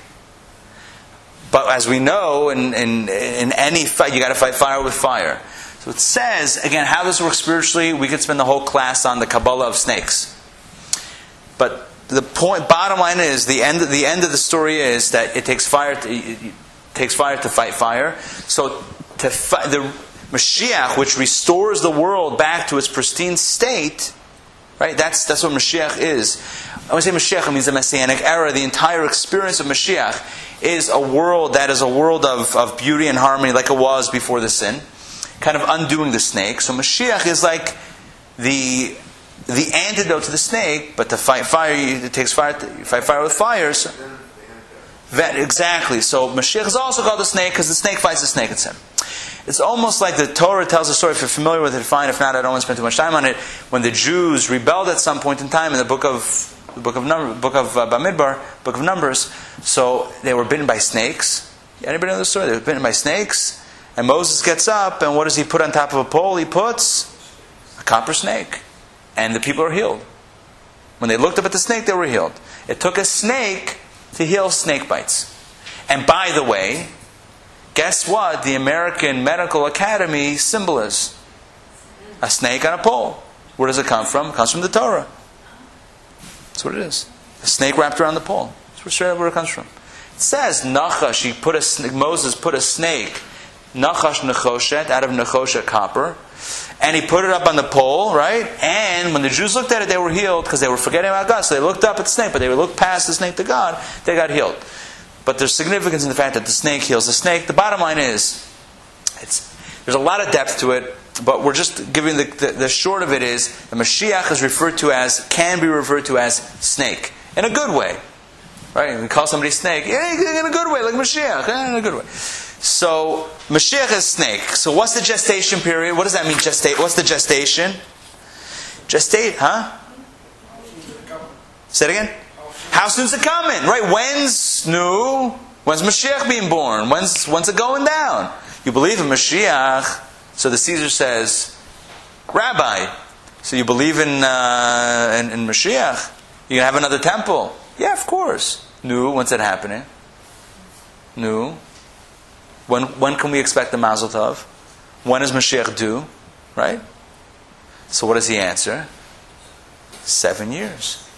But as we know, in in, in any fight, you got to fight fire with fire. So it says again how this works spiritually. We could spend the whole class on the Kabbalah of snakes. But the point, bottom line is, the end. The end of the story is that it takes fire. To, it takes fire to fight fire. So to fight, the Mashiach, which restores the world back to its pristine state, right? That's that's what Mashiach is. When I say Mashiach, it means the Messianic era. The entire experience of Mashiach is a world that is a world of, of beauty and harmony, like it was before the sin, kind of undoing the snake. So Mashiach is like the the antidote to the snake, but to fight fire, it takes fire. To, you fight fire with fire. So, that, exactly. So Mashiach is also called the snake because the snake fights the snake itself. It's almost like the Torah tells a story. If you're familiar with it, fine. If not, I don't want to spend too much time on it. When the Jews rebelled at some point in time in the book of the book of Num- book of uh, Bamidbar, book of Numbers, so they were bitten by snakes. Anybody know the story? They were bitten by snakes, and Moses gets up, and what does he put on top of a pole? He puts a copper snake. And the people are healed. When they looked up at the snake, they were healed. It took a snake to heal snake bites. And by the way, guess what the American Medical Academy symbol is? A snake on a pole. Where does it come from? It comes from the Torah. That's what it is. A snake wrapped around the pole. That's straight up where it comes from. It says, Nachash, he put a snake, Moses put a snake, Nachash Nechoshet, out of Nechoshet copper. And he put it up on the pole, right? And when the Jews looked at it, they were healed because they were forgetting about God. So they looked up at the snake, but they looked past the snake to God, they got healed. But there's significance in the fact that the snake heals the snake. The bottom line is, it's, there's a lot of depth to it, but we're just giving the, the, the short of it is, the Mashiach is referred to as, can be referred to as snake. In a good way. Right? We call somebody snake, yeah, in a good way, like Mashiach, in a good way. So, Mashiach is snake. So what's the gestation period? What does that mean, gestate? What's the gestation? Gestate, huh? Say it again? How soon's it coming? Right? When's new? When's Mashiach being born? When's, when's it going down? You believe in Mashiach, so the Caesar says, Rabbi, so you believe in, uh, in, in Mashiach? You're going to have another temple? Yeah, of course. New, when's it happening? New. When when can we expect the Mazel Tov? When is Mashiach due? Right? So what does he answer? Seven years.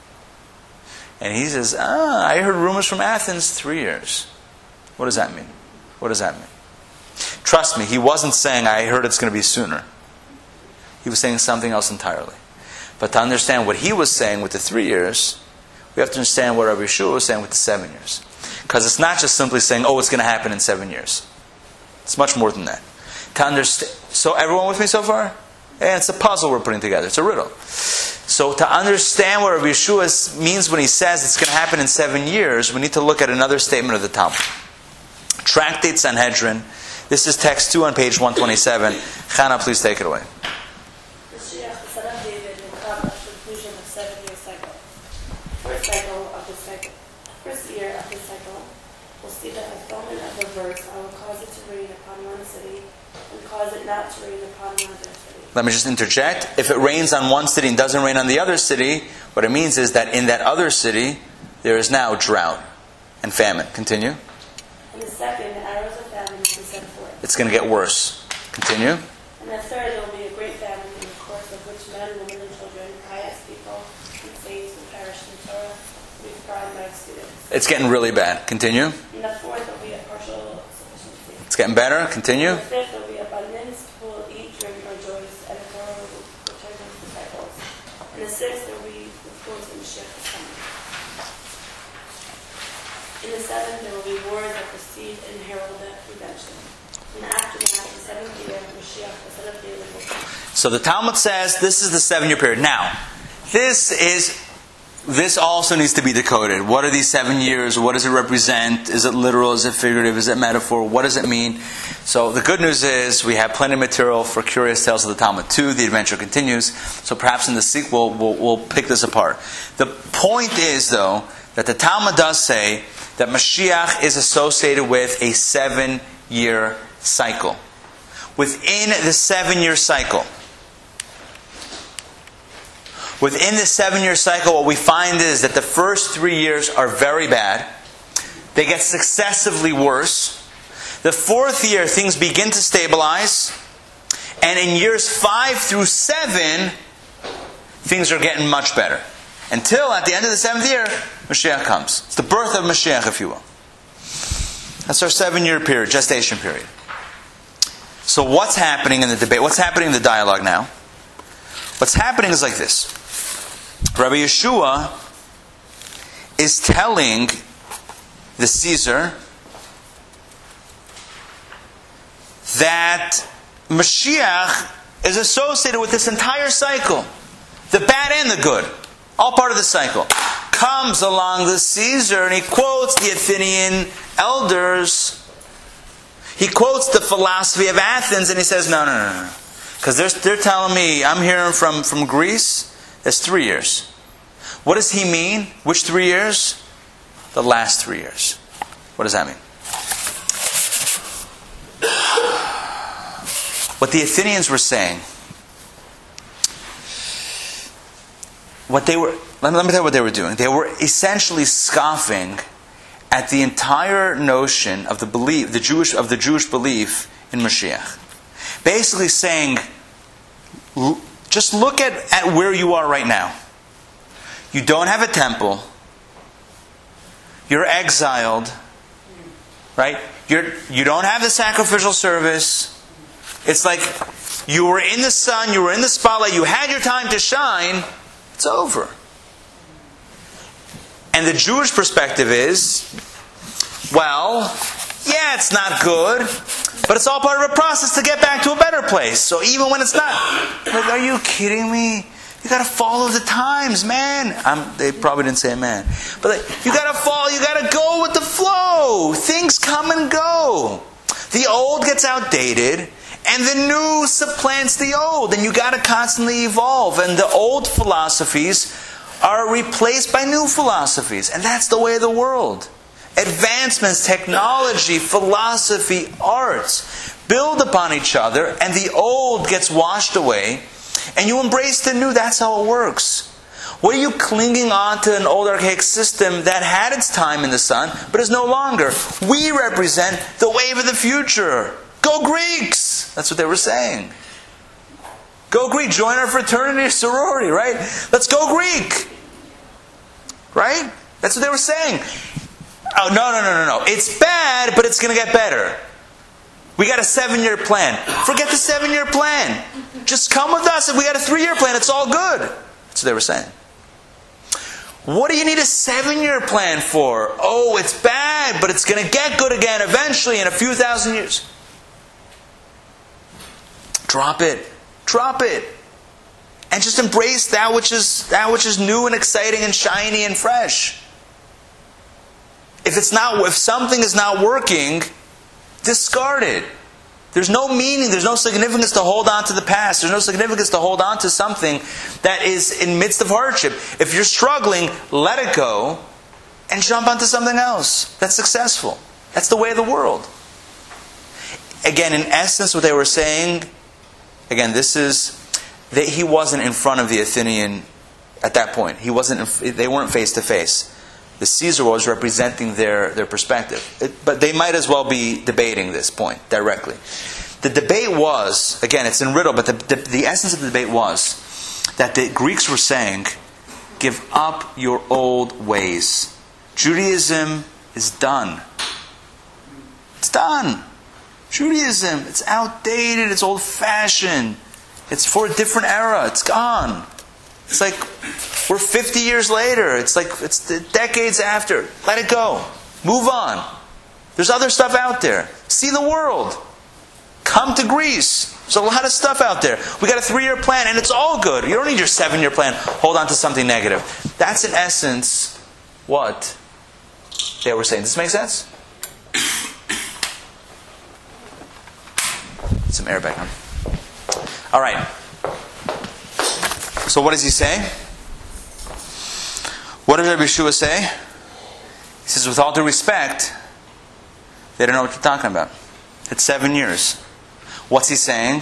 And he says, ah, I heard rumors from Athens, three years. What does that mean? What does that mean? Trust me, he wasn't saying, I heard it's going to be sooner. He was saying something else entirely. But to understand what he was saying with the three years, we have to understand what Rabbi Yeshua was saying with the seven years. Because it's not just simply saying, oh, it's going to happen in seven years. It's much more than that. To understand, so everyone with me so far? And it's a puzzle we're putting together. It's a riddle. So to understand what Rabbi Yeshua means when he says it's going to happen in seven years, we need to look at another statement of the Talmud. Tractate Sanhedrin. This is text two on page one twenty-seven. Chana, please take it away. The Mashiach, the son of David, will come at the conclusion of seven-year cycle. First cycle of the cycle. First year of the cycle will see the fulfillment of the verse. I will cause it to rain upon one city and cause it not to rain upon another city. Let me just interject. If it rains on one city and doesn't rain on the other city, what it means is that in that other city, there is now drought and famine. Continue. And the second, the arrows of famine will be sent forth. It's going to get worse. Continue. And the third, there will be a great famine in the course of which men, women, and children, pious people, and saints who perish in Torah, will be devoured by students. It's getting really bad. Continue. And the fourth, there will be a partial sufficiency. It's getting better. Continue. And the fifth, there will be abundance. People will eat, drink, rejoice, and the Torah will return to the disciples. And the sixth, there will be the fools and Mashiach is coming. In the seventh, there will be wars that precede and herald the redemption. And after that, the seventh year, Mashiach, the son of David, will come. So the Talmud says this is the seven-year period. Now, this is this also needs to be decoded. What are these seven years? What does it represent? Is it literal? Is it figurative? Is it metaphor? What does it mean? So the good news is we have plenty of material for Curious Tales of the Talmud two. The adventure continues. So perhaps in the sequel we'll, we'll pick this apart. The point is, though, that the Talmud does say that Mashiach is associated with a seven-year cycle. Within the seven-year cycle, within the seven-year cycle, what we find is that the first three years are very bad. They get successively worse. The fourth year, things begin to stabilize. And in years five through seven, things are getting much better. Until at the end of the seventh year, Mashiach comes. It's the birth of Mashiach, if you will. That's our seven-year period, gestation period. So what's happening in the debate? What's happening in the dialogue now? What's happening is like this. Rabbi Yeshua is telling the Caesar that Mashiach is associated with this entire cycle. The bad and the good. All part of the cycle. Comes along the Caesar and he quotes the Athenian elders. He quotes the philosophy of Athens and he says, no, no, no, no. Because they're, they're telling me, I'm hearing from, from Greece, that's three years. What does he mean? Which three years? The last three years. What does that mean? What the Athenians were saying, what they were, let me, let me tell you what they were doing. They were essentially scoffing at the entire notion of the belief, the Jewish, of the Jewish belief in Mashiach. Basically saying, just look at, at where you are right now. You don't have a temple. You're exiled. Right? You're, you don't have the sacrificial service. It's like you were in the sun, you were in the spotlight, you had your time to shine, it's over. And the Jewish perspective is, well, yeah, it's not good, but it's all part of a process to get back to a better place. So even when it's not, like, are you kidding me? You got to follow the times, man. I'm, they probably didn't say man. But like, you got to follow, you got to go with the flow. Things come and go. The old gets outdated, and the new supplants the old. And you got to constantly evolve. And the old philosophies are replaced by new philosophies. And that's the way of the world. Advancements, technology, philosophy, arts build upon each other, and the old gets washed away, and you embrace the new. That's how it works. What are you clinging on to an old archaic system that had its time in the sun, but is no longer? We represent the wave of the future. Go Greeks! That's what they were saying. Go Greek. Join our fraternity or sorority, right? Let's go Greek. Right? That's what they were saying. Oh, no, no, no, no, no. It's bad, but it's going to get better. We got a seven-year plan. Forget the seven-year plan. Just come with us. If we got a three-year plan, it's all good. That's what they were saying. What do you need a seven-year plan for? Oh, it's bad, but it's going to get good again eventually in a few thousand years. Drop it. Drop it. And just embrace that which is that which is new and exciting and shiny and fresh. If it's not, if something is not working, discard it. There's no meaning, there's no significance to hold on to the past. There's no significance to hold on to something that is in midst of hardship. If you're struggling, let it go and jump onto something else that's successful. That's the way of the world. Again, in essence, what they were saying, again, this is that he wasn't in front of the Athenian at that point. He wasn't. They weren't face to face. The Caesar was representing their, their perspective. It, but they might as well be debating this point directly. The debate was, again, it's in riddle, but the, the, the essence of the debate was that the Greeks were saying, give up your old ways. Judaism is done. It's done. Judaism, it's outdated, it's old-fashioned. It's for a different era. It's gone. It's like we're fifty years later. It's like it's the decades after. Let it go. Move on. There's other stuff out there. See the world. Come to Greece. There's a lot of stuff out there. We got a three-year plan, and it's all good. You don't need your seven-year plan. Hold on to something negative. That's in essence what they were saying. Does this make sense? Some air back on. All right. So what does he say? What does Rabbi Yeshua say? He says, with all due respect, they don't know what you're talking about. It's seven years. What's he saying?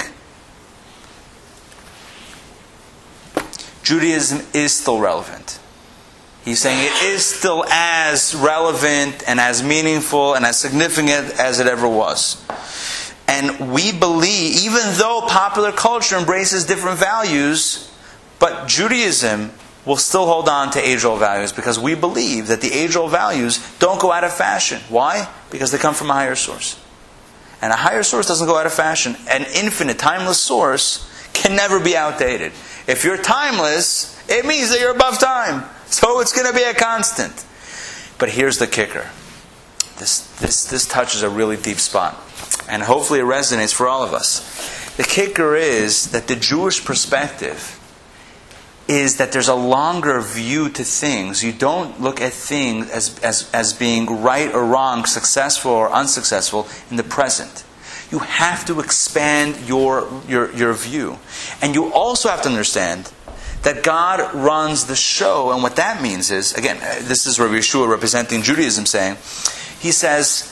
Judaism is still relevant. He's saying it is still as relevant and as meaningful and as significant as it ever was. And we believe, even though popular culture embraces different values, but Judaism will still hold on to age-old values because we believe that the age-old values don't go out of fashion. Why? Because they come from a higher source. And a higher source doesn't go out of fashion. An infinite, timeless source can never be outdated. If you're timeless, it means that you're above time. So it's going to be a constant. But here's the kicker. This, this, this touches a really deep spot. And hopefully it resonates for all of us. The kicker is that the Jewish perspective is that there's a longer view to things. You don't look at things as, as, as being right or wrong, successful or unsuccessful in the present. You have to expand your, your, your view. And you also have to understand that God runs the show. And what that means is, again, this is Rabbi Yeshua representing Judaism saying, he says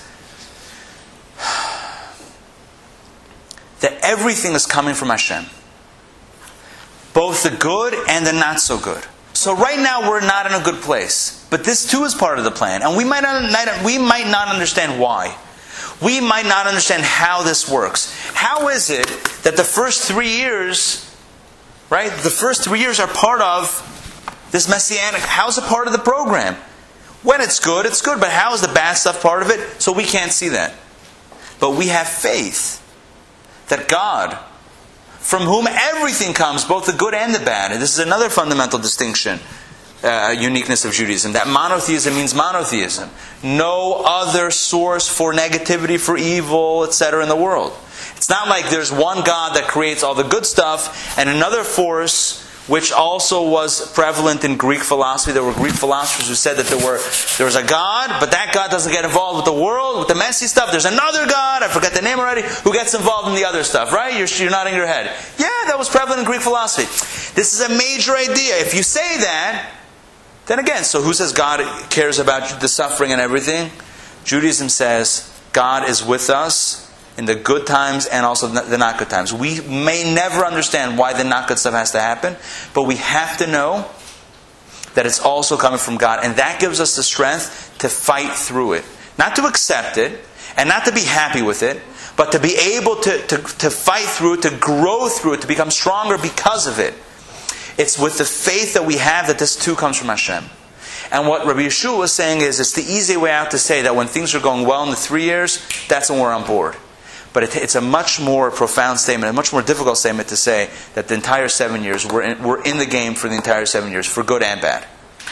that everything is coming from Hashem. Both the good and the not so good. So right now we're not in a good place. But this too is part of the plan. And we might not, we might not understand why. We might not understand how this works. How is it that the first three years, right? The first three years are part of this messianic. How's it part of the program? When it's good, it's good. But how is the bad stuff part of it? So we can't see that. But we have faith that God, from whom everything comes, both the good and the bad, and this is another fundamental distinction, uh, uniqueness of Judaism, that monotheism means monotheism. No other source for negativity, for evil, et cetera in the world. It's not like there's one God that creates all the good stuff and another force which also was prevalent in Greek philosophy. There were Greek philosophers who said that there were there was a God, but that God doesn't get involved with the world, with the messy stuff. There's another God, I forget the name already, who gets involved in the other stuff, right? You're, you're nodding your head. Yeah, that was prevalent in Greek philosophy. This is a major idea. If you say that, then again, so who says God cares about the suffering and everything? Judaism says God is with us in the good times and also the not good times. We may never understand why the not good stuff has to happen, but we have to know that it's also coming from God. And that gives us the strength to fight through it. Not to accept it, and not to be happy with it, but to be able to, to, to fight through it, to grow through it, to become stronger because of it. It's with the faith that we have that this too comes from Hashem. And what Rabbi Yeshua was saying is, it's the easy way out to say that when things are going well in the three years, that's when we're on board. But it, it's a much more profound statement, a much more difficult statement to say that the entire seven years, we're in, we're in the game for the entire seven years, for good and bad.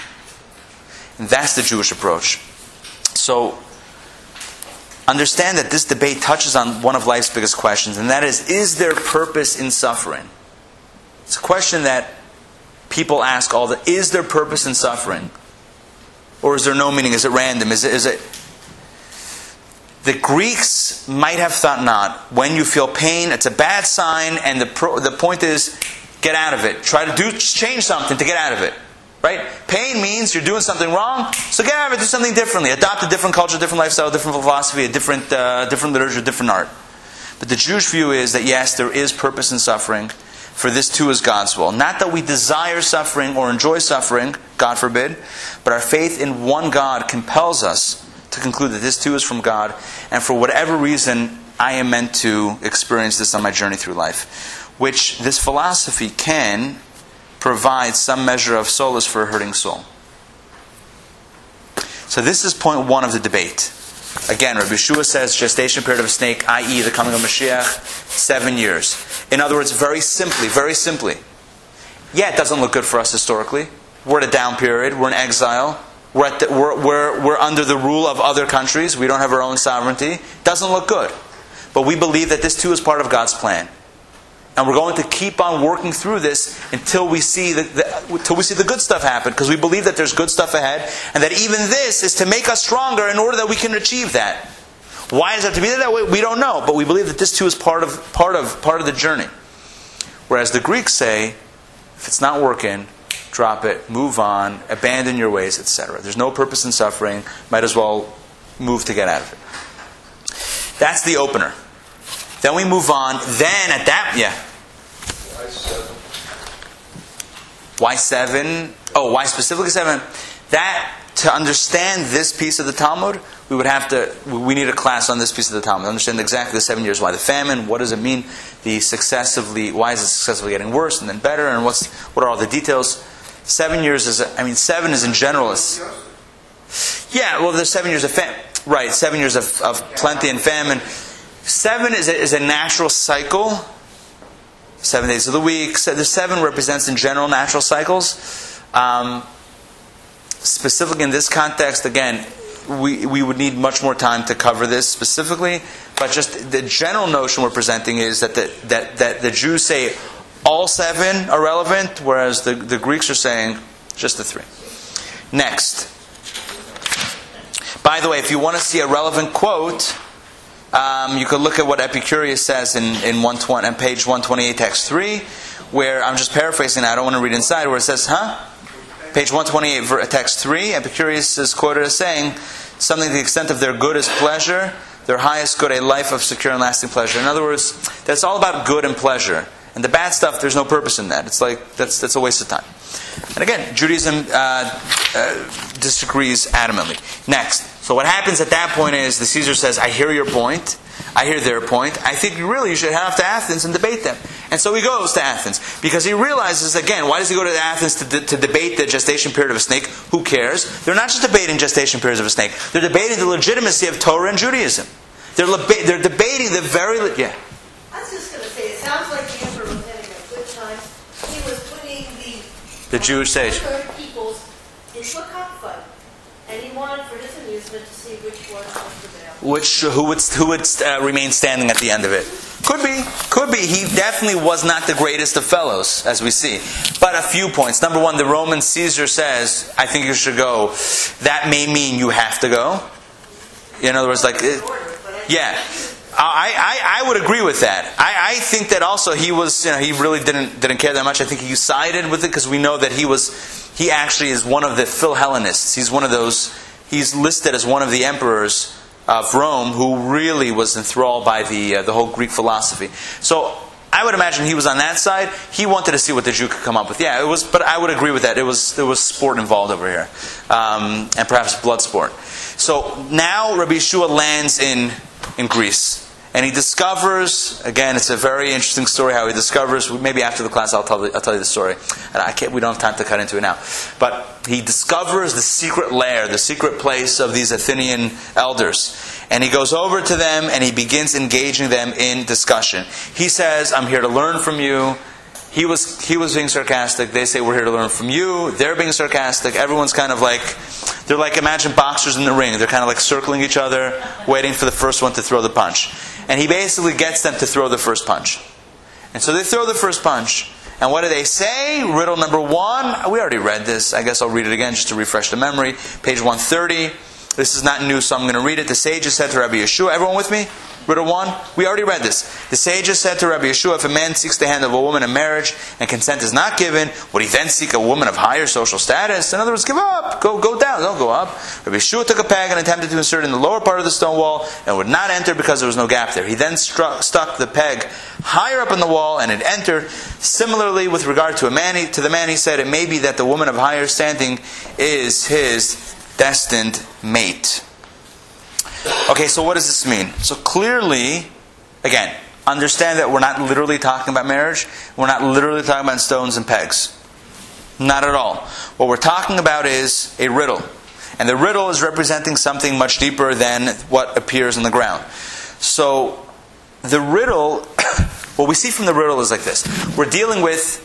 And that's the Jewish approach. So, understand that this debate touches on one of life's biggest questions, and that is, is there purpose in suffering? It's a question that people ask all the, is there purpose in suffering? Or is there no meaning? Is it random? Is it... Is it The Greeks might have thought not. When you feel pain, it's a bad sign, and the pro, the point is, get out of it. Try to do change something to get out of it. Right? Pain means you're doing something wrong, so get out of it, do something differently. Adopt a different culture, different lifestyle, different philosophy, a different, uh, different literature, different art. But the Jewish view is that yes, there is purpose in suffering, for this too is God's will. Not that we desire suffering or enjoy suffering, God forbid, but our faith in one God compels us to conclude that this too is from God, and for whatever reason, I am meant to experience this on my journey through life. Which this philosophy can provide some measure of solace for a hurting soul. So this is point one of the debate. Again, Rabbi Yeshua says gestation period of a snake, that is the coming of Mashiach, seven years. In other words, very simply, very simply. Yeah, it doesn't look good for us historically. We're at a down period, we're in exile. We're, at the, we're, we're, we're under the rule of other countries. We don't have our own sovereignty. Doesn't look good. But we believe that this too is part of God's plan. And we're going to keep on working through this until we see the, the, until we see the good stuff happen. Because we believe that there's good stuff ahead. And that even this is to make us stronger in order that we can achieve that. Why does it have to be that way? We don't know. But we believe that this too is part of, part of, part of the journey. Whereas the Greeks say, if it's not working, drop it, move on, abandon your ways, et cetera. There's no purpose in suffering. Might as well move to get out of it. That's the opener. Then we move on. Then at that, yeah. Why seven? Why seven? Oh, why specifically seven? That, to understand this piece of the Talmud, we would have to, we need a class on this piece of the Talmud. Understand exactly the seven years. Why the famine? What does it mean? The successively, why is it successively getting worse and then better? And what's, what are all the details? Seven years is, I mean, seven is in general. Is, yeah, well, there's seven years of famine. Right, seven years of, of plenty and famine. Seven is a, is a natural cycle. Seven days of the week. So the seven represents in general natural cycles. Um, specifically in this context, again, we, we would need much more time to cover this specifically. But just the general notion we're presenting is that the, that, that the Jews say all seven are relevant, whereas the, the Greeks are saying just the three. Next. By the way, if you want to see a relevant quote, um, you could look at what Epicurus says in, in one twenty, on page one twenty-eight, text three, where, I'm just paraphrasing that, I don't want to read inside, where it says, huh? Page one twenty-eight, text three, Epicurus is quoted as saying, something to the extent of their good is pleasure, their highest good a life of secure and lasting pleasure. In other words, that's all about good and pleasure. And the bad stuff, there's no purpose in that. It's like, that's that's a waste of time. And again, Judaism uh, uh, disagrees adamantly. Next. So what happens at that point is, the Caesar says, I hear your point. I hear their point. I think really you should head off to Athens and debate them. And so he goes to Athens. Because he realizes, again, why does he go to Athens to, to, to debate the gestation period of a snake? Who cares? They're not just debating gestation periods of a snake. They're debating the legitimacy of Torah and Judaism. They're, they're debating the very... Le- yeah. I was just going The Jewish sage. Turned peoples into a cockfight, and he wanted for his amusement to see which one would prevail. Which who would who would uh, remain standing at the end of it? Could be, could be. He definitely was not the greatest of fellows, as we see. But a few points. Number one, the Roman Caesar says, "I think you should go." That may mean you have to go. In other words, like, it, yeah. I, I, I would agree with that. I, I think that also he was, you know, he really didn't didn't care that much. I think he sided with it because we know that he was, he actually is one of the Philhellenists. He's one of those, he's listed as one of the emperors of Rome who really was enthralled by the uh, the whole Greek philosophy. So I would imagine he was on that side. He wanted to see what the Jew could come up with. Yeah, it was, but I would agree with that. It was there was sport involved over here, um, and perhaps blood sport. So now Rabbi Yeshua lands in in Greece. And he discovers, again, it's a very interesting story how he discovers, maybe after the class I'll tell, the, I'll tell you the story. And I can't, we don't have time to cut into it now. But he discovers the secret lair, the secret place of these Athenian elders. And he goes over to them and he begins engaging them in discussion. He says, "I'm here to learn from you." He was he was being sarcastic. They say, "We're here to learn from you." They're being sarcastic. Everyone's kind of like, they're like, imagine boxers in the ring. They're kind of like circling each other, waiting for the first one to throw the punch. And he basically gets them to throw the first punch. And so they throw the first punch. And what do they say? Riddle number one. We already read this. I guess I'll read it again just to refresh the memory. Page one thirty. This is not new, so I'm going to read it. The sages said to Rabbi Yeshua. Everyone with me? Riddle one. We already read this. The sages said to Rabbi Yeshua, if a man seeks the hand of a woman in marriage and consent is not given, would he then seek a woman of higher social status? In other words, give up. Go go down. Don't go up. Rabbi Yeshua took a peg and attempted to insert it in the lower part of the stone wall and would not enter because there was no gap there. He then struck, stuck the peg higher up in the wall and it entered. Similarly, with regard to a man, he, to the man, he said, it may be that the woman of higher standing is his destined mate. Okay, so what does this mean? So clearly, again, understand that we're not literally talking about marriage. We're not literally talking about stones and pegs. Not at all. What we're talking about is a riddle. And the riddle is representing something much deeper than what appears on the ground. So the riddle, what we see from the riddle is like this. We're dealing with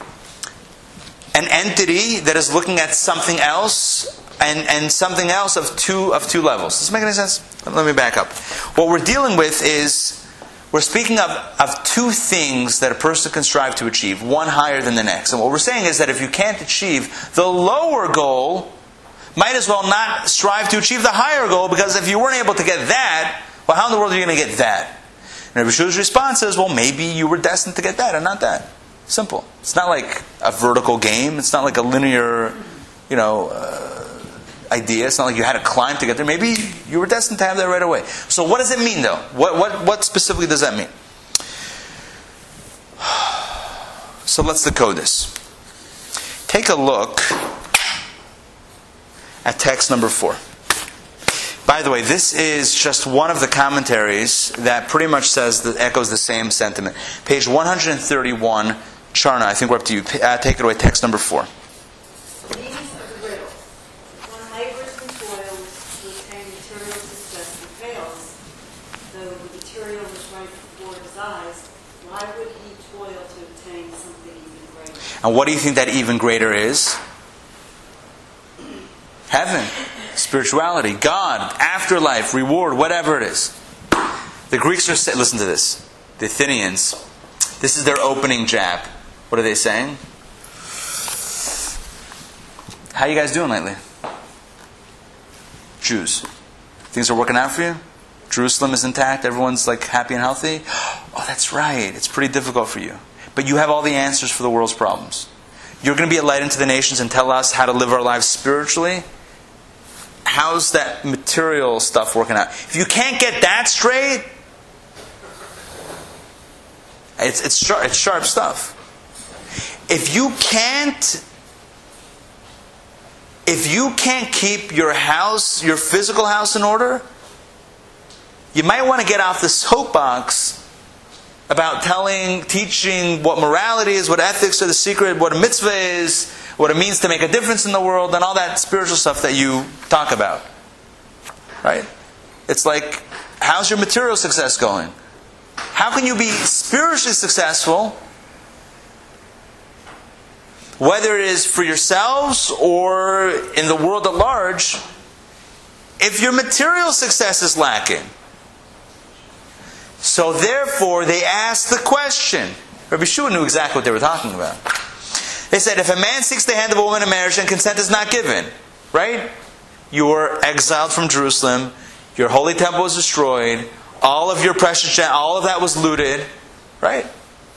an entity that is looking at something else And, and something else of two of two levels. Does this make any sense? Let me back up. What we're dealing with is, we're speaking of, of two things that a person can strive to achieve, one higher than the next. And what we're saying is that if you can't achieve the lower goal, might as well not strive to achieve the higher goal, because if you weren't able to get that, well, how in the world are you going to get that? And Rabbi Yeshua's response is, well, maybe you were destined to get that and not that. Simple. It's not like a vertical game. It's not like a linear, you know, uh, idea. It's not like you had to climb to get there. Maybe you were destined to have that right away. So what does it mean, though? What what what specifically does that mean? So let's decode this. Take a look at text number four. By the way, this is just one of the commentaries that pretty much says that echoes the same sentiment. Page one thirty-one, Charna. I think we're up to you. Uh, take it away. Text number four. And what do you think that even greater is? Heaven, spirituality, God, afterlife, reward, whatever it is. The Greeks are saying, listen to this. The Athenians, this is their opening jab. What are they saying? How you guys doing lately? Jews. Things are working out for you? Jerusalem is intact? Everyone's like happy and healthy? Oh, that's right. It's pretty difficult for you. But you have all the answers for the world's problems. You're going to be a light into the nations and tell us how to live our lives spiritually? How's that material stuff working out? If you can't get that straight, it's, it's, sharp, it's sharp stuff. If you can't, if you can't keep your house, your physical house in order, you might want to get off the soapbox about telling, teaching what morality is, what ethics are the secret, what a mitzvah is, what it means to make a difference in the world, and all that spiritual stuff that you talk about. Right? It's like, how's your material success going? How can you be spiritually successful whether it is for yourselves or in the world at large, if your material success is lacking. So therefore, they asked the question. Rabbi Yeshua knew exactly what they were talking about. They said, if a man seeks the hand of a woman in marriage and consent is not given, right? You were exiled from Jerusalem, your holy temple was destroyed, all of your precious, all of that was looted, right?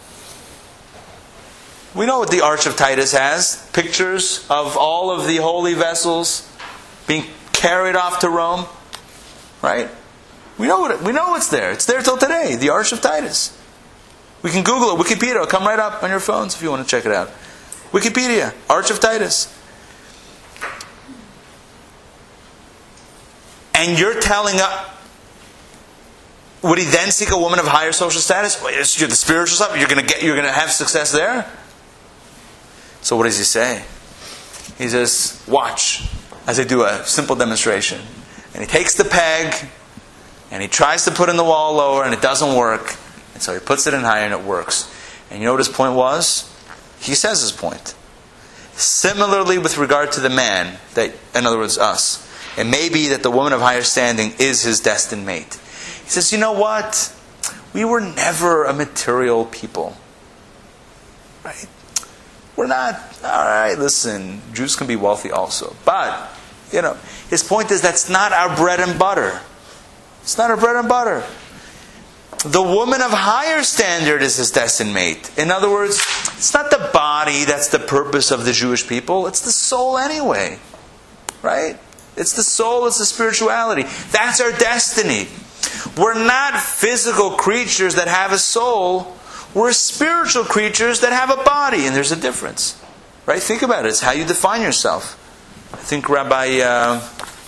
We know what the Arch of Titus has. Pictures of all of the holy vessels being carried off to Rome. Right? We know what it, we know it's there. It's there till today. The Arch of Titus. We can Google it. Wikipedia. It'll come right up on your phones if you want to check it out. Wikipedia. Arch of Titus. And you're telling us, would he then seek a woman of higher social status? You're the spiritual stuff. You're going to get. You're going to have success there. So what does he say? He says, watch as I do a simple demonstration. And he takes the peg and he tries to put in the wall lower and it doesn't work. And so he puts it in higher and it works. And you know what his point was? He says his point. Similarly with regard to the man, that, in other words us, it may be that the woman of higher standing is his destined mate. He says, you know what? We were never a material people. Right? We're not, alright, listen, Jews can be wealthy also. But, you know, his point is that's not our bread and butter. It's not our bread and butter. The woman of higher standard is his destined mate. In other words, it's not the body that's the purpose of the Jewish people. It's the soul anyway. Right? It's the soul, it's the spirituality. That's our destiny. We're not physical creatures that have a soul. We're spiritual creatures that have a body, and there's a difference. Right? Think about it. It's how you define yourself. I think Rabbi uh,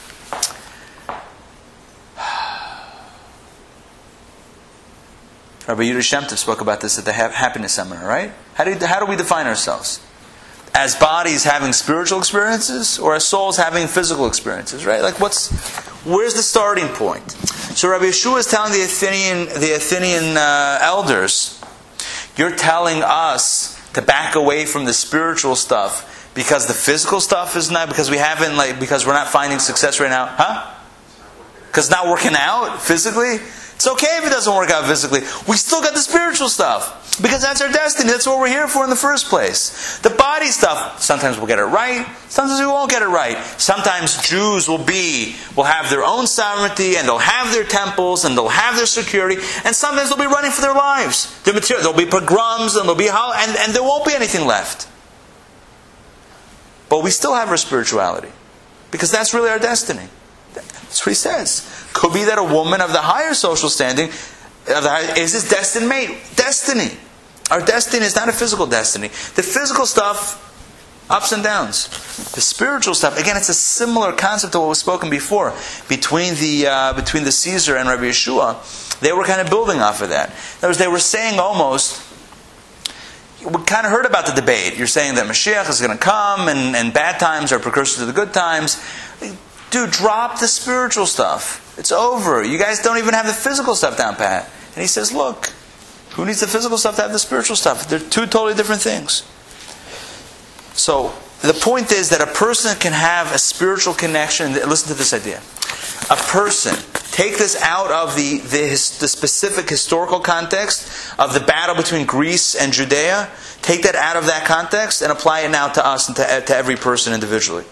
Rabbi Yehuda Shem Tov spoke about this at the Happiness Seminar, right? How do, you, how do we define ourselves? As bodies having spiritual experiences, or as souls having physical experiences, right? Like, what's, where's the starting point? So Rabbi Yeshua is telling the Athenian, the Athenian uh, elders, you're telling us to back away from the spiritual stuff because the physical stuff is not, because we haven't, like, because we're not finding success right now, huh? Because it's not working out physically. It's okay if it doesn't work out physically. We still got the spiritual stuff. Because that's our destiny. That's what we're here for in the first place. The body stuff, sometimes we'll get it right. Sometimes we won't get it right. Sometimes Jews will be, will have their own sovereignty, and they'll have their temples, and they'll have their security, and sometimes they'll be running for their lives. Their material, there'll be pogroms, and there'll be and, and there won't be anything left. But we still have our spirituality. Because that's really our destiny. That's what he says. Could be that a woman of the higher social standing is his destined mate. Destiny. Our destiny is not a physical destiny. The physical stuff, ups and downs. The spiritual stuff, again, it's a similar concept to what was spoken before. Between the uh, between the Caesar and Rabbi Yeshua, they were kind of building off of that. In other words, they were saying almost, we kind of heard about the debate. You're saying that Mashiach is going to come and, and bad times are precursors to the good times. Dude, drop the spiritual stuff. It's over. You guys don't even have the physical stuff down pat. And he says, look, who needs the physical stuff to have the spiritual stuff? They're two totally different things. So, the point is that a person can have a spiritual connection. Listen to this idea. A person, take this out of the, the, the specific historical context of the battle between Greece and Judea. Take that out of that context and apply it now to us and to, to every person individually.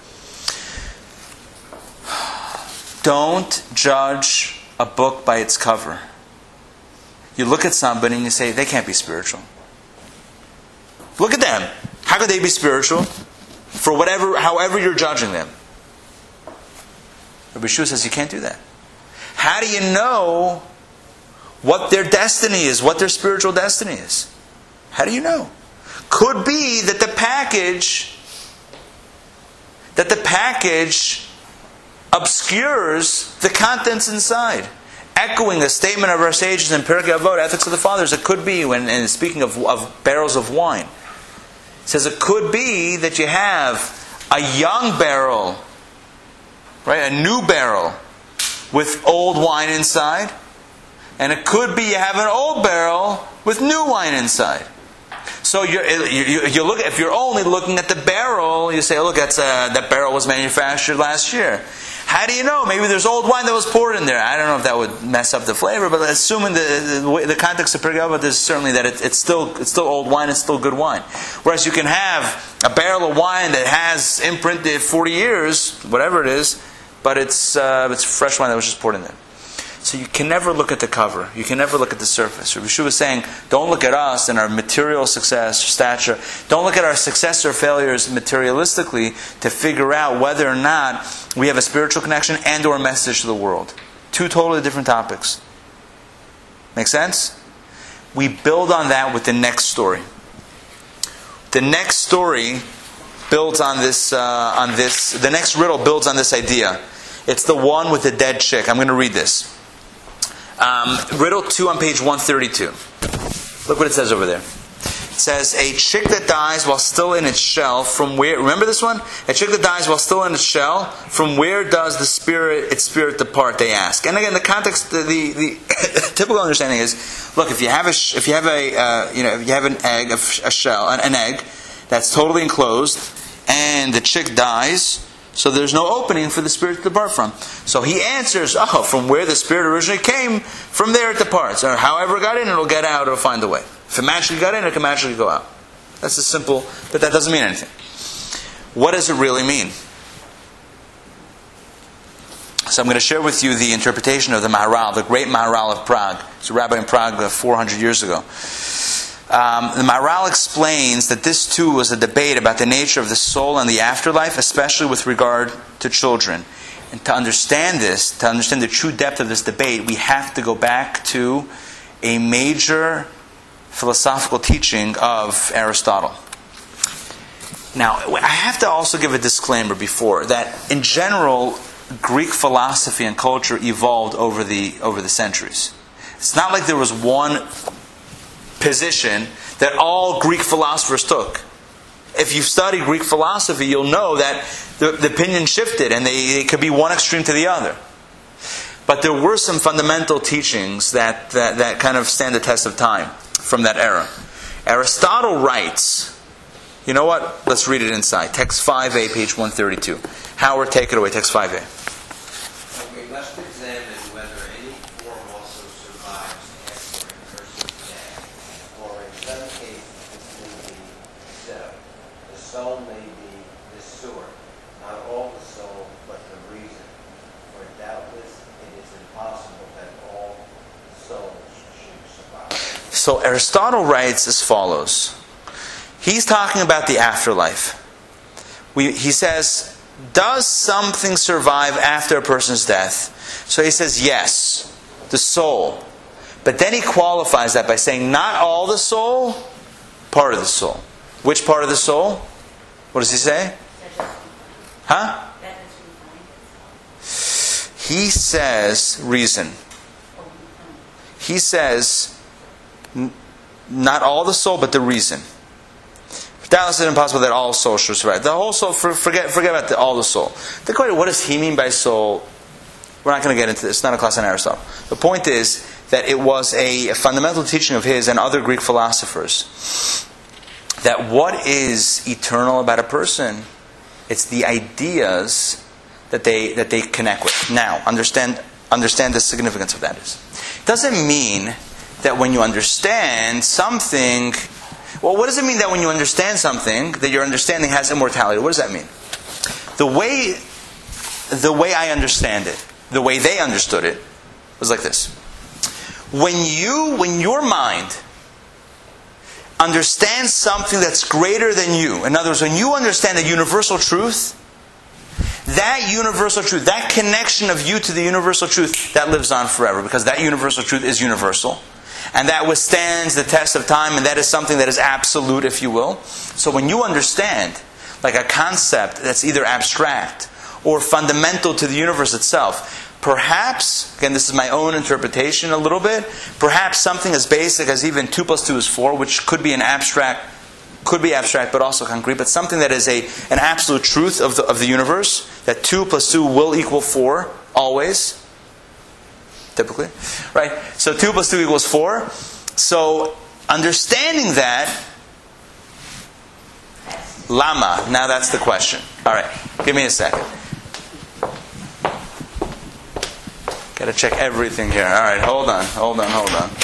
Don't judge a book by its cover. You look at somebody and you say, they can't be spiritual. Look at them. How could they be spiritual? For whatever, however you're judging them. Rabbi Yeshua says you can't do that. How do you know what their destiny is, what their spiritual destiny is? How do you know? Could be that the package, that the package obscures the contents inside. Echoing a statement of our sages in Pirkei Avot, Ethics of the Fathers, it could be, when and speaking of, of barrels of wine, it says it could be that you have a young barrel, right, a new barrel with old wine inside, and it could be you have an old barrel with new wine inside. So you're, you, you, you look, if you're only looking at the barrel, you say, oh, look, that's, uh, that barrel was manufactured last year. How do you know? Maybe there's old wine that was poured in there. I don't know if that would mess up the flavor, but assuming the the, the context of Pirkei Avot is certainly that it, it's still it's still old wine, it's still good wine. Whereas you can have a barrel of wine that has imprinted forty years, whatever it is, but it's uh, it's fresh wine that was just poured in there. So you can never look at the cover. You can never look at the surface. Rabbi Yeshua was saying, don't look at us and our material success, stature. Don't look at our success or failures materialistically to figure out whether or not we have a spiritual connection and or a message to the world. Two totally different topics. Make sense? We build on that with the next story. The next story builds on this, uh, on this, the next riddle builds on this idea. It's the one with the dead chick. I'm going to read this. Um, riddle two on page one thirty-two. Look what it says over there. It says, a chick that dies while still in its shell, from where, remember this one? A chick that dies while still in its shell, from where does the spirit, its spirit depart, they ask. And again, the context, the, the, the typical understanding is, look, if you have a, if you have a, uh, you know, if you have an egg, a, a shell, an, an egg, that's totally enclosed, and the chick dies, so there's no opening for the spirit to depart from. So he answers, oh, from where the spirit originally came, from there it departs. Or however it got in, it'll get out, it'll find a way. If it magically got in, it can magically go out. That's as simple, but that doesn't mean anything. What does it really mean? So I'm going to share with you the interpretation of the Maharal, the great Maharal of Prague. He's a rabbi in Prague uh, four hundred years ago. Um, the Maharal explains that this too was a debate about the nature of the soul and the afterlife, especially with regard to children. And to understand this, to understand the true depth of this debate, we have to go back to a major philosophical teaching of Aristotle. Now, I have to also give a disclaimer before that in general, Greek philosophy and culture evolved over the over the centuries. It's not like there was one position that all Greek philosophers took. If you study Greek philosophy, you'll know that the, the opinion shifted and they, they could be one extreme to the other. But there were some fundamental teachings that, that, that kind of stand the test of time from that era. Aristotle writes, you know what? Let's read it inside. Text five a, page one thirty-two. Howard, take it away. Text five a. We must examine whether any form also survives after a person's death, or in some cases this may be so. The soul may be this sort, not all the soul, but the reason. For doubtless it is impossible that all souls should survive. So Aristotle writes as follows. He's talking about the afterlife. We, he says, does something survive after a person's death? So he says, yes, the soul. But then he qualifies that by saying, not all the soul, part of the soul. Which part of the soul? What does he say? Huh? He says, reason. He says, not all the soul, but the reason. Doubtless it is impossible that all souls should survive. The whole soul, forget, forget about the, all the soul. The question, what does he mean by soul? We're not going to get into this. It's not a class on Aristotle. The point is that it was a, a fundamental teaching of his and other Greek philosophers that what is eternal about a person, it's the ideas that they that they connect with. Now, understand understand the significance of that is. It doesn't mean that when you understand something. Well, what does it mean that when you understand something, that your understanding has immortality? What does that mean? The way, the way I understand it, the way they understood it, was like this. When you, when your mind understands something that's greater than you, in other words, when you understand a universal truth, that universal truth, that connection of you to the universal truth, that lives on forever, because that universal truth is universal. And that withstands the test of time, and that is something that is absolute, if you will. So when you understand, like a concept that's either abstract or fundamental to the universe itself, perhaps, again, this is my own interpretation a little bit, perhaps something as basic as even two plus two is four, which could be an abstract, could be abstract but also concrete, but something that is a an absolute truth of the, of the universe, that two plus two will equal four, always. Typically, right? So two plus two equals four. So understanding that Lama. Now that's the question. All right, give me a second. Got to check everything here. All right, hold on, hold on, hold on.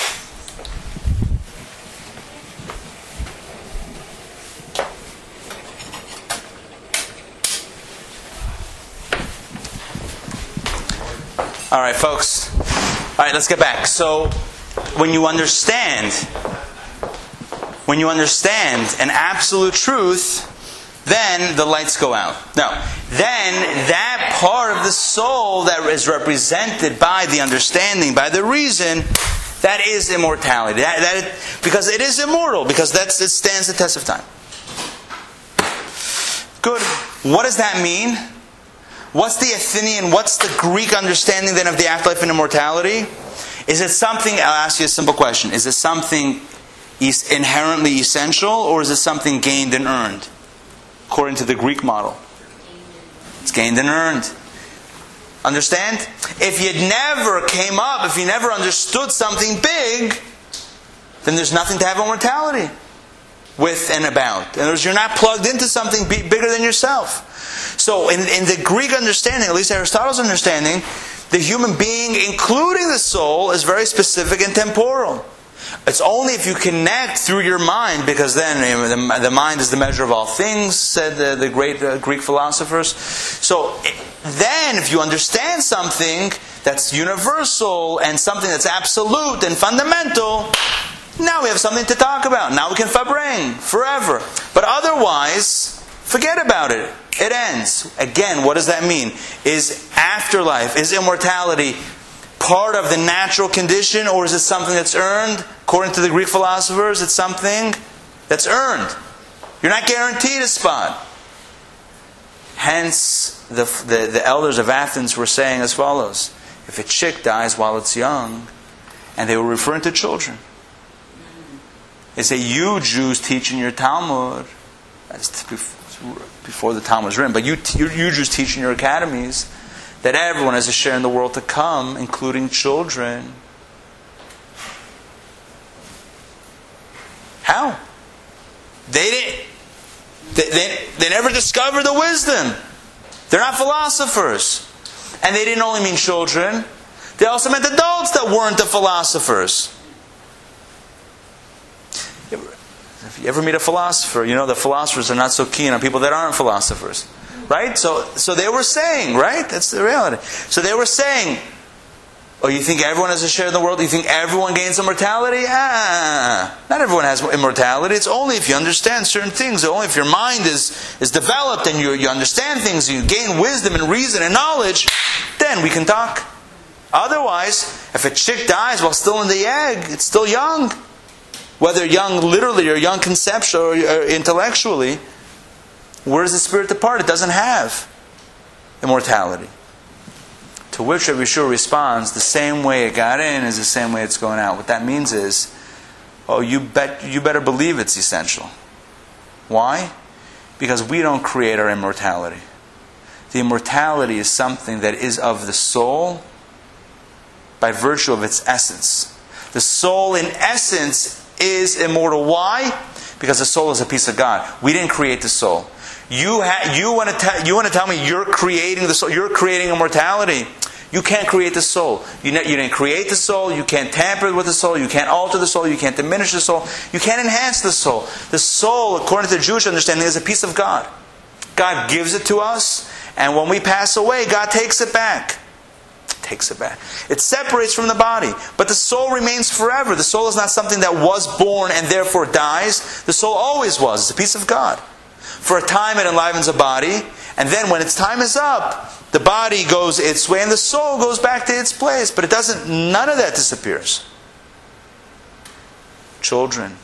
All right, folks. All right, let's get back. So, when you understand, when you understand an absolute truth, then the lights go out. Now, then that part of the soul that is represented by the understanding, by the reason, that is immortality. That, that because it is immortal, because that's it stands the test of time. Good. What does that mean? What's the Athenian, what's the Greek understanding then of the afterlife and immortality? Is it something, I'll ask you a simple question, is it something is inherently essential, or is it something gained and earned? According to the Greek model. It's gained and earned. Understand? If you never came up, if you never understood something big, then there's nothing to have immortality with and about. In other words, you're not plugged into something bigger than yourself. So in, in the Greek understanding, at least Aristotle's understanding, the human being, including the soul, is very specific and temporal. It's only if you connect through your mind, because then you know, the, the mind is the measure of all things, said the, the great uh, Greek philosophers. So then if you understand something that's universal and something that's absolute and fundamental, now we have something to talk about. Now we can fabrain forever. But otherwise, forget about it. It ends. Again, what does that mean? Is afterlife, is immortality part of the natural condition, or is it something that's earned? According to the Greek philosophers, it's something that's earned. You're not guaranteed a spot. Hence, the, the, the elders of Athens were saying as follows. If a chick dies while it's young, and they were referring to children, they say, you Jews teach in your Talmud, that's before the Talmud was written, but you, you, you Jews teach in your academies, that everyone has a share in the world to come, including children. How? They didn't. They, they, they never discovered the wisdom. They're not philosophers. And they didn't only mean children. They also meant adults that weren't the philosophers. If you ever meet a philosopher, you know the philosophers are not so keen on people that aren't philosophers. Right? So so they were saying, right? That's the reality. So they were saying, oh, you think everyone has a share in the world? You think everyone gains immortality? Ah, not everyone has immortality. It's only if you understand certain things. Only if your mind is, is developed and you, you understand things, you gain wisdom and reason and knowledge, then we can talk. Otherwise, if a chick dies while still in the egg, it's still young. Whether young literally or young conceptually or intellectually, where does the spirit depart? It doesn't have immortality. To which Rabbi Yeshua responds, the same way it got in is the same way it's going out. What that means is, oh, you bet, you better believe it's essential. Why? Because we don't create our immortality. The immortality is something that is of the soul by virtue of its essence. The soul in essence is immortal. Why? Because the soul is a piece of God. We didn't create the soul. You ha- you want to te- you want to tell me you're creating the soul? You're creating immortality. You can't create the soul. You, ne- you didn't create the soul. You can't tamper with the soul. You can't alter the soul. You can't diminish the soul. You can't enhance the soul. The soul, according to the Jewish understanding, is a piece of God. God gives it to us, and when we pass away, God takes it back. Takes it back. It separates from the body, but the soul remains forever. The soul is not something that was born and therefore dies. The soul always was. It's a piece of God. For a time it enlivens a body, and then when its time is up, the body goes its way and the soul goes back to its place. But it doesn't, none of that disappears. Children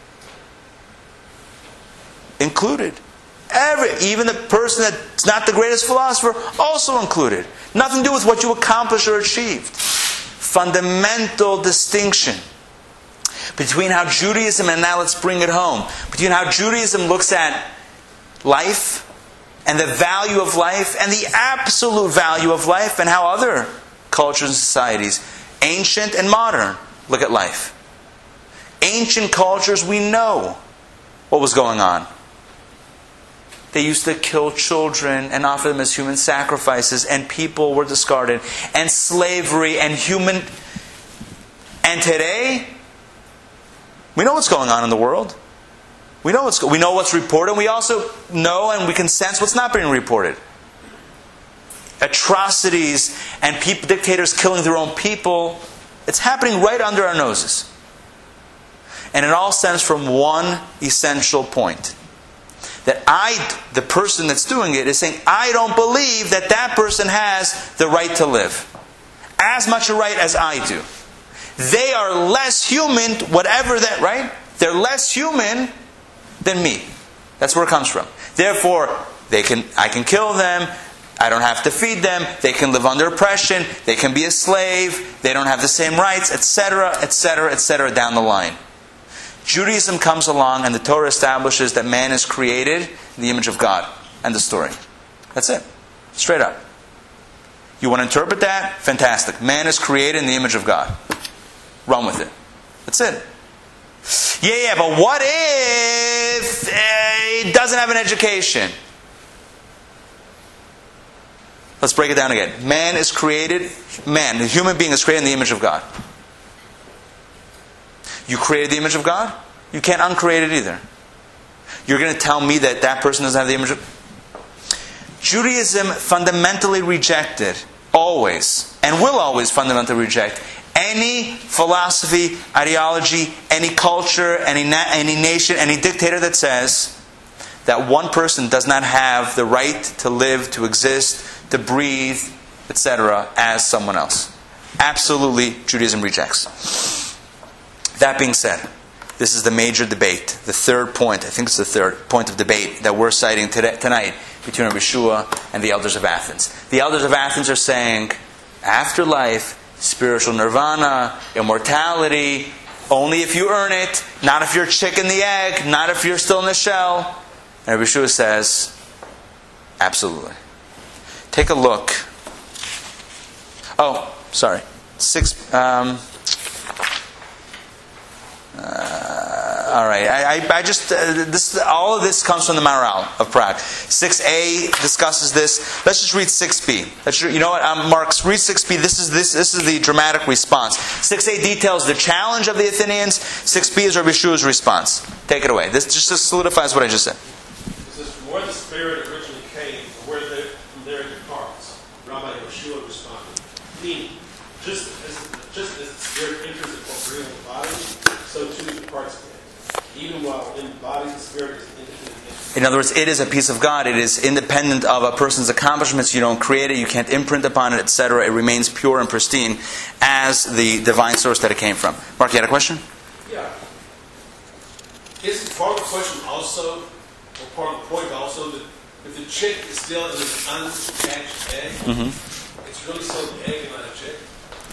included. Every, even the person that's not the greatest philosopher, also included. Nothing to do with what you accomplished or achieved. Fundamental distinction between how Judaism, and now let's bring it home, between how Judaism looks at life and the value of life and the absolute value of life, and how other cultures and societies, ancient and modern, look at life. Ancient cultures, we know what was going on. They used to kill children and offer them as human sacrifices, and people were discarded, and slavery and human... And today, we know what's going on in the world. We know what's we know what's reported. We also know and we can sense what's not being reported. Atrocities and people, dictators killing their own people. It's happening right under our noses. And it all stems from one essential point. That I, the person that's doing it, is saying, I don't believe that that person has the right to live. As much a right as I do. They are less human, whatever that, right? They're less human than me. That's where it comes from. Therefore, they can, I can kill them. I don't have to feed them. They can live under oppression. They can be a slave. They don't have the same rights, et cetera, et cetera, et cetera, down the line. Judaism comes along and the Torah establishes that man is created in the image of God. End of story. That's it. Straight up. You want to interpret that? Fantastic. Man is created in the image of God. Run with it. That's it. Yeah, yeah, but what if uh, he doesn't have an education? Let's break it down again. Man is created, man, the human being is created in the image of God. You created the image of God? You can't uncreate it either. You're going to tell me that that person doesn't have the image of... Judaism fundamentally rejected, always, and will always fundamentally reject, any philosophy, ideology, any culture, any, na- any nation, any dictator that says that one person does not have the right to live, to exist, to breathe, et cetera, as someone else. Absolutely, Judaism rejects. That being said, this is the major debate, the third point, I think it's the third point of debate that we're citing today, tonight between Rabbi Yeshua and the elders of Athens. The elders of Athens are saying, afterlife, spiritual nirvana, immortality, only if you earn it, not if you're a chick in the egg, not if you're still in the shell. And Rabbi Yeshua says, absolutely. Take a look. Oh, sorry. Six... Um, Uh, all right, I, I, I just uh, this all of this comes from the Maharal of Prague. six A discusses this. Let's just read six B. Let's, you know what, um, Mark, read six B. This is this this is the dramatic response. six A details the challenge of the Athenians. six B is Rabbi Yeshua's response. Take it away. This just solidifies what I just said. It says, from where the Spirit originally came, from where they, from there it departs. Rabbi Yeshua responded, meaning, just as just as the Spirit enters the corporeal body, so too departs from it. Even while in the body, the Spirit is independent. In other words, it is a piece of God. It is independent of a person's accomplishments. You don't create it. You can't imprint upon it, et cetera. It remains pure and pristine as the divine source that it came from. Mark, you had a question? Yeah. Is part of the question also, or part of the point also, that if the chick is still in an unhatched egg, mm-hmm. it's really still an egg and not a chick?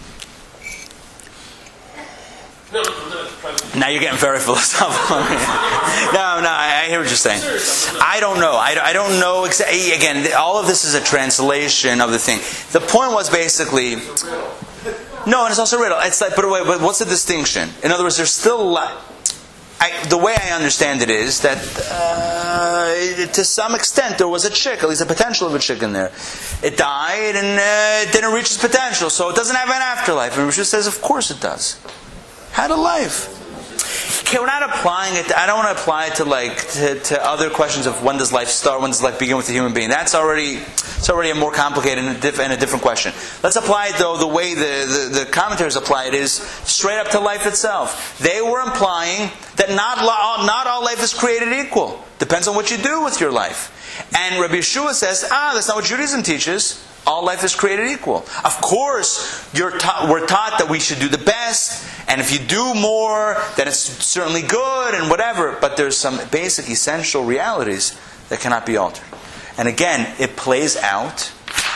No, I'm not trying to... Now you're getting very philosophical. no, no, I hear what you're saying. I don't know. I, I don't know exactly. Again, all of this is a translation of the thing. The point was basically... No, and it's also a riddle. It's like, but wait, but what's the distinction? In other words, there's still... I, the way I understand it is that uh, to some extent there was a chick, at least a potential of a chick in there. It died and uh, it didn't reach its potential, so it doesn't have an afterlife. And Rishon says, of course it does. Had a life. Okay, we're not applying it. I don't want to apply it to like to, to other questions of when does life start, when does life begin with a human being. That's already it's already a more complicated and a, diff, and a different question. Let's apply it though the way the, the, the commentators apply it is straight up to life itself. They were implying that not not all life is created equal. Depends on what you do with your life. And Rabbi Yeshua says, ah, that's not what Judaism teaches. All life is created equal. Of course, you're ta- we're taught that we should do the best, and if you do more, then it's certainly good and whatever. But there's some basic, essential realities that cannot be altered. And again, it plays out.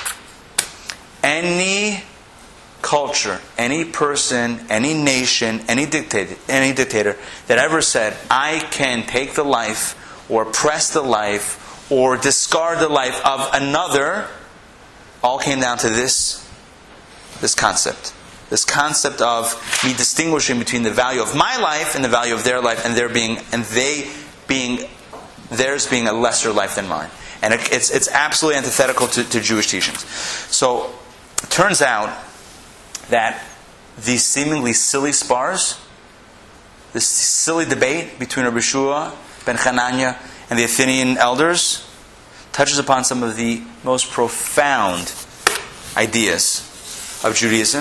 Any culture, any person, any nation, any dictator, any dictator that ever said, "I can take the life, or press the life, or discard the life of another," all came down to this, this concept. This concept of me distinguishing between the value of my life and the value of their life, and their being and they being theirs being a lesser life than mine. And it, it's, it's absolutely antithetical to, to Jewish teachings. So, it turns out that these seemingly silly spars, this silly debate between Rabbi Yeshua ben Hanania and the Athenian elders, touches upon some of the most profound ideas of Judaism,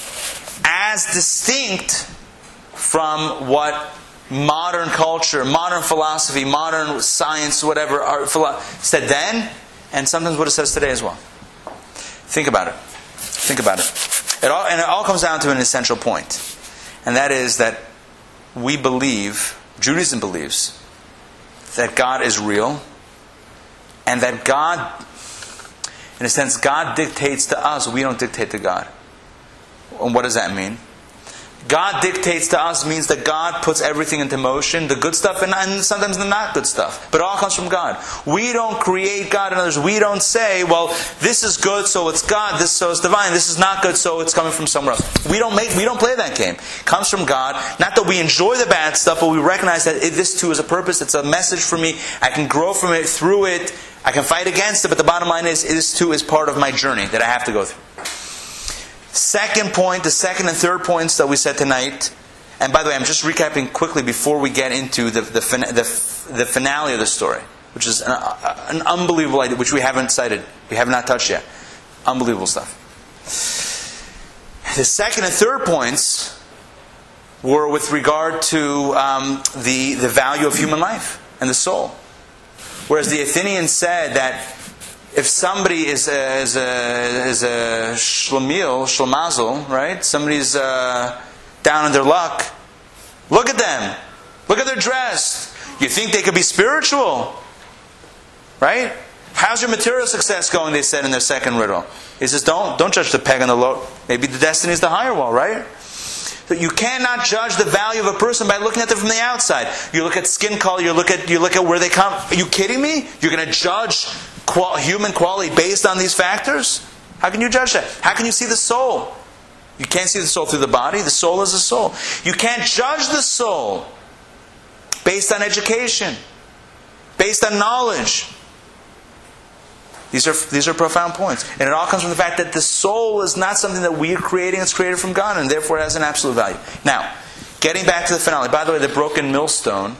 as distinct from what modern culture, modern philosophy, modern science, whatever, are, philo- said then, and sometimes what it says today as well. Think about it. Think about it. It all, and it all comes down to an essential point, and that is that we believe, Judaism believes, that God is real, and that God, in a sense, God dictates to us. We don't dictate to God. And what does that mean? God dictates to us means that God puts everything into motion, the good stuff and, and sometimes the not good stuff. But it all comes from God. We don't create God and others. We don't say, well, this is good, so it's God. This so it's divine. This is not good, so it's coming from somewhere else. We don't make. We don't play that game. It comes from God. Not that we enjoy the bad stuff, but we recognize that it, this too is a purpose. It's a message for me. I can grow from it, through it. I can fight against it, but the bottom line is, this too is part of my journey that I have to go through. Second point, the second and third points that we said tonight, and by the way, I'm just recapping quickly before we get into the the, the, the finale of the story, which is an, an unbelievable idea, which we haven't cited, we have not touched yet. Unbelievable stuff. The second and third points were with regard to um, the, the value of human life and the soul. Whereas the Athenians said that if somebody is a, is a, is a shlemiel, shlemazel, right? Somebody's uh, down in their luck. Look at them. Look at their dress. You think they could be spiritual, right? How's your material success going? They said in their second riddle. He says, don't don't judge the peg on the low. Maybe the destiny is the higher wall, right? So you cannot judge the value of a person by looking at them from the outside. You look at skin color. You look at you look at where they come. Are you kidding me? You're going to judge Qual- human quality based on these factors? How can you judge that? How can you see the soul? You can't see the soul through the body. The soul is a soul. You can't judge the soul based on education, based on knowledge. These are these are profound points. And it all comes from the fact that the soul is not something that we are creating. It's created from God, and therefore it has an absolute value. Now, getting back to the finale. By the way, the broken millstone,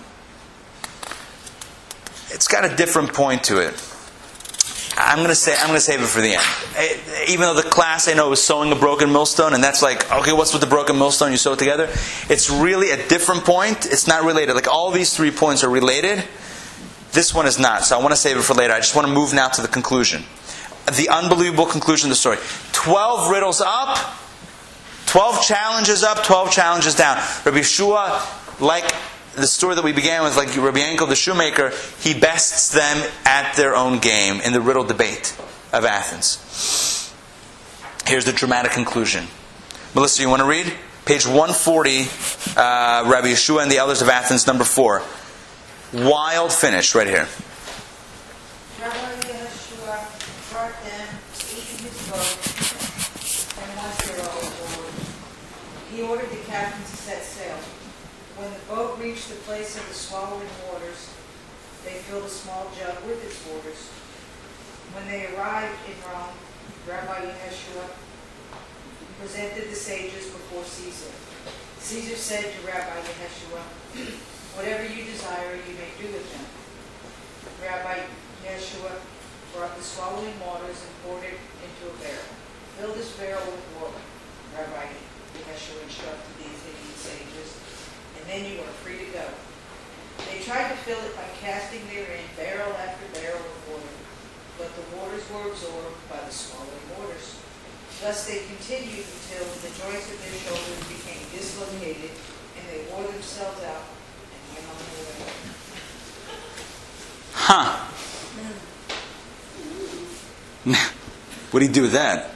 it's got a different point to it. I'm going to say I'm going to save it for the end. Even though the class I know is sewing a broken millstone, and that's like, okay, what's with the broken millstone? You sew it together. It's really a different point. It's not related. Like all these three points are related. This one is not. So I want to save it for later. I just want to move now to the conclusion, the unbelievable conclusion of the story. Twelve riddles up, twelve challenges up, twelve challenges down. Rabbi Yeshua, like the story that we began with, like Rabbi Yankel the shoemaker, he bests them at their own game in the riddle debate of Athens. Here's the dramatic conclusion. Melissa, you want to read? Page one forty, uh, Rabbi Yeshua and the Elders of Athens, number four. Wild finish, right here. Rabbi Yeshua brought them each in his boat, and once they were all aboard, he ordered the captain to set sail. When the boat reached the place of the swallowing waters, they filled a small jug with its waters. When they arrived in Rome, Rabbi Yeshua presented the sages before Caesar. Caesar said to Rabbi Yeshua, "Whatever you desire, you may do with them." Rabbi Yeshua brought the swallowing waters and poured it into a barrel. "Fill this barrel with water," Rabbi Yeshua instructed the Athenian sages, "and then you are free to go." They tried to fill it by casting therein barrel after barrel of water, but the waters were absorbed by the swallowing waters. Thus they continued until the joints of their shoulders became dislocated, and they wore themselves out and went on their way. Huh. What do you do with that?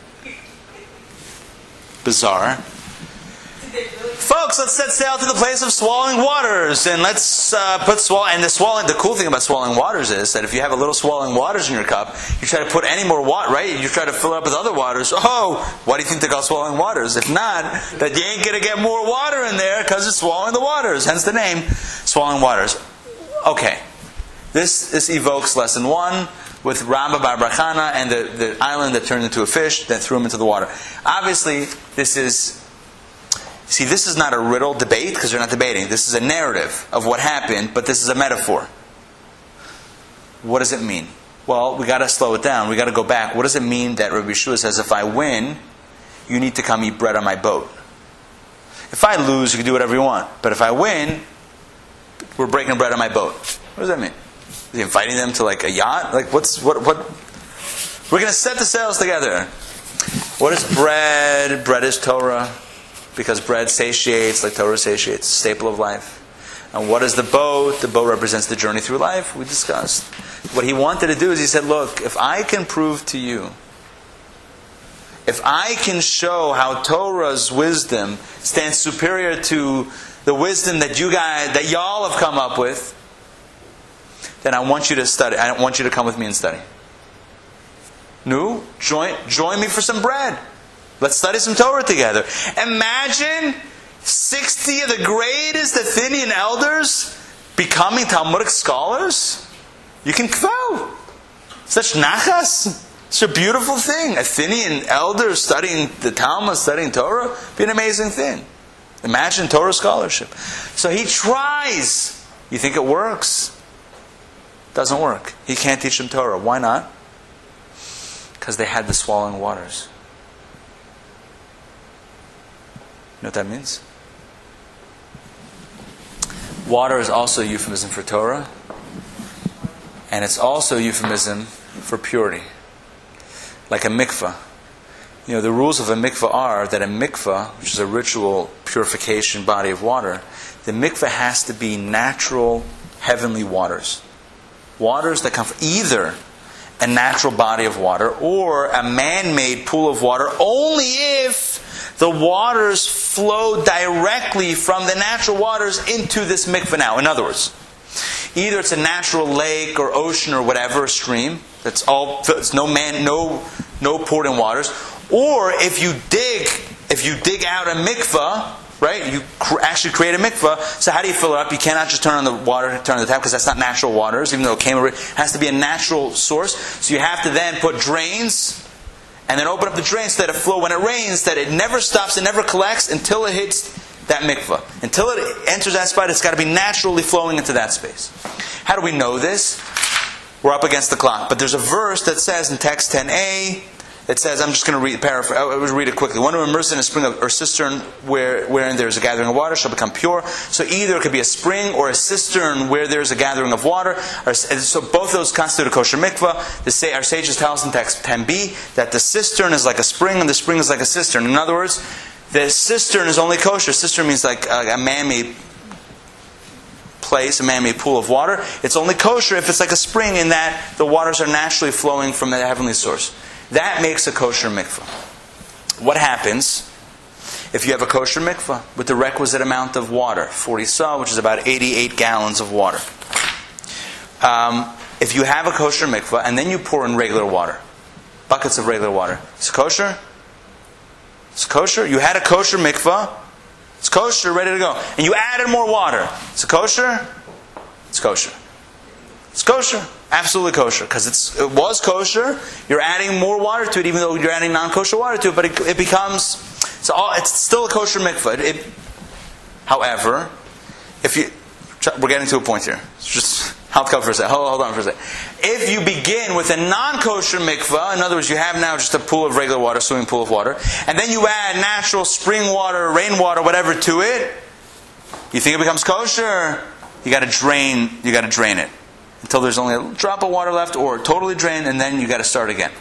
Bizarre. Folks, let's set sail to the place of swallowing waters, and let's uh, put swallow. And the swallowing. The cool thing about swallowing waters is that if you have a little swallowing waters in your cup, you try to put any more water, right? You try to fill it up with other waters. Oh, why do you think they call swallowing waters? If not, that you ain't gonna get more water in there because it's swallowing the waters. Hence the name, swallowing waters. Okay, This this evokes lesson one with Rabba Bar Bar Chana and the, the island that turned into a fish that threw him into the water. Obviously, this is, see, this is not a riddle debate because they're not debating. This is a narrative of what happened, but this is a metaphor. What does it mean? Well, we got to slow it down. We got to go back. What does it mean that Rabbi Yeshua says, if I win, you need to come eat bread on my boat? If I lose, you can do whatever you want. But if I win, we're breaking bread on my boat. What does that mean? Is he inviting them to like a yacht? Like what's what what? We're going to set the sails together. What is bread? Bread is Torah, because bread satiates like Torah satiates. A staple of life. And what is the boat? The boat represents the journey through life. We discussed. What he wanted to do is he said, look, if I can prove to you, if I can show how Torah's wisdom stands superior to the wisdom that you guys, that y'all have come up with, then I want you to study. I want you to come with me and study. No? Join, join me for some bread. Let's study some Torah together. Imagine sixty of the greatest Athenian elders becoming Talmudic scholars. You can kvel. Such nachas. Such a beautiful thing. Athenian elders studying the Talmud, studying Torah. Be an amazing thing. Imagine Torah scholarship. So he tries. You think it works? Doesn't work. He can't teach them Torah. Why not? Because they had the swallowing waters. You know what that means? Water is also a euphemism for Torah. And it's also a euphemism for purity. Like a mikvah. You know, the rules of a mikvah are that a mikvah, which is a ritual purification body of water, the mikvah has to be natural, heavenly waters. Waters that come from either a natural body of water or a man-made pool of water, only if the waters flow directly from the natural waters into this mikvah now. In other words, either it's a natural lake or ocean or whatever, a stream, that's all, it's no man, no, no poured in waters, or if you dig, if you dig out a mikvah, right? You cr- actually create a mikvah. So how do you fill it up? You cannot just turn on the water, turn on the tap, because that's not natural waters, even though it came. It has to be a natural source. So you have to then put drains, and then open up the drains so that it flow when it rains, that it never stops, it never collects until it hits that mikvah. Until it enters that spot, it's got to be naturally flowing into that space. How do we know this? We're up against the clock. But there's a verse that says in text ten a, it says, I'm just going to read, paraphrase, I will read it quickly. One who immerses in a spring or cistern where, wherein there is a gathering of water shall become pure. So either it could be a spring or a cistern where there is a gathering of water. Or, so both those constitute a kosher mikvah. The, our sages tell us in text ten b that the cistern is like a spring and the spring is like a cistern. In other words, the cistern is only kosher. Cistern means like a, a man-made place, a man-made pool of water. It's only kosher if it's like a spring in that the waters are naturally flowing from the heavenly source. That makes a kosher mikvah. What happens if you have a kosher mikvah with the requisite amount of water? forty sa, which is about eighty-eight gallons of water. Um, if you have a kosher mikvah and then you pour in regular water, buckets of regular water, it's kosher? It's kosher? You had a kosher mikvah, it's kosher, ready to go. And you added more water. It's a kosher? It's kosher. It's kosher. Absolutely kosher. Because it's it was kosher. You're adding more water to it, even though you're adding non-kosher water to it. But it, it becomes... It's, all, it's still a kosher mikvah. It, it, however, if you... We're getting to a point here. It's just... I'll cover for a second. Hold, hold on for a second. If you begin with a non-kosher mikvah, in other words, you have now just a pool of regular water, swimming pool of water, and then you add natural spring water, rainwater, whatever to it, you think it becomes kosher? You got to drain. You got to drain it until there's only a drop of water left, or totally drained, and then you got to start again.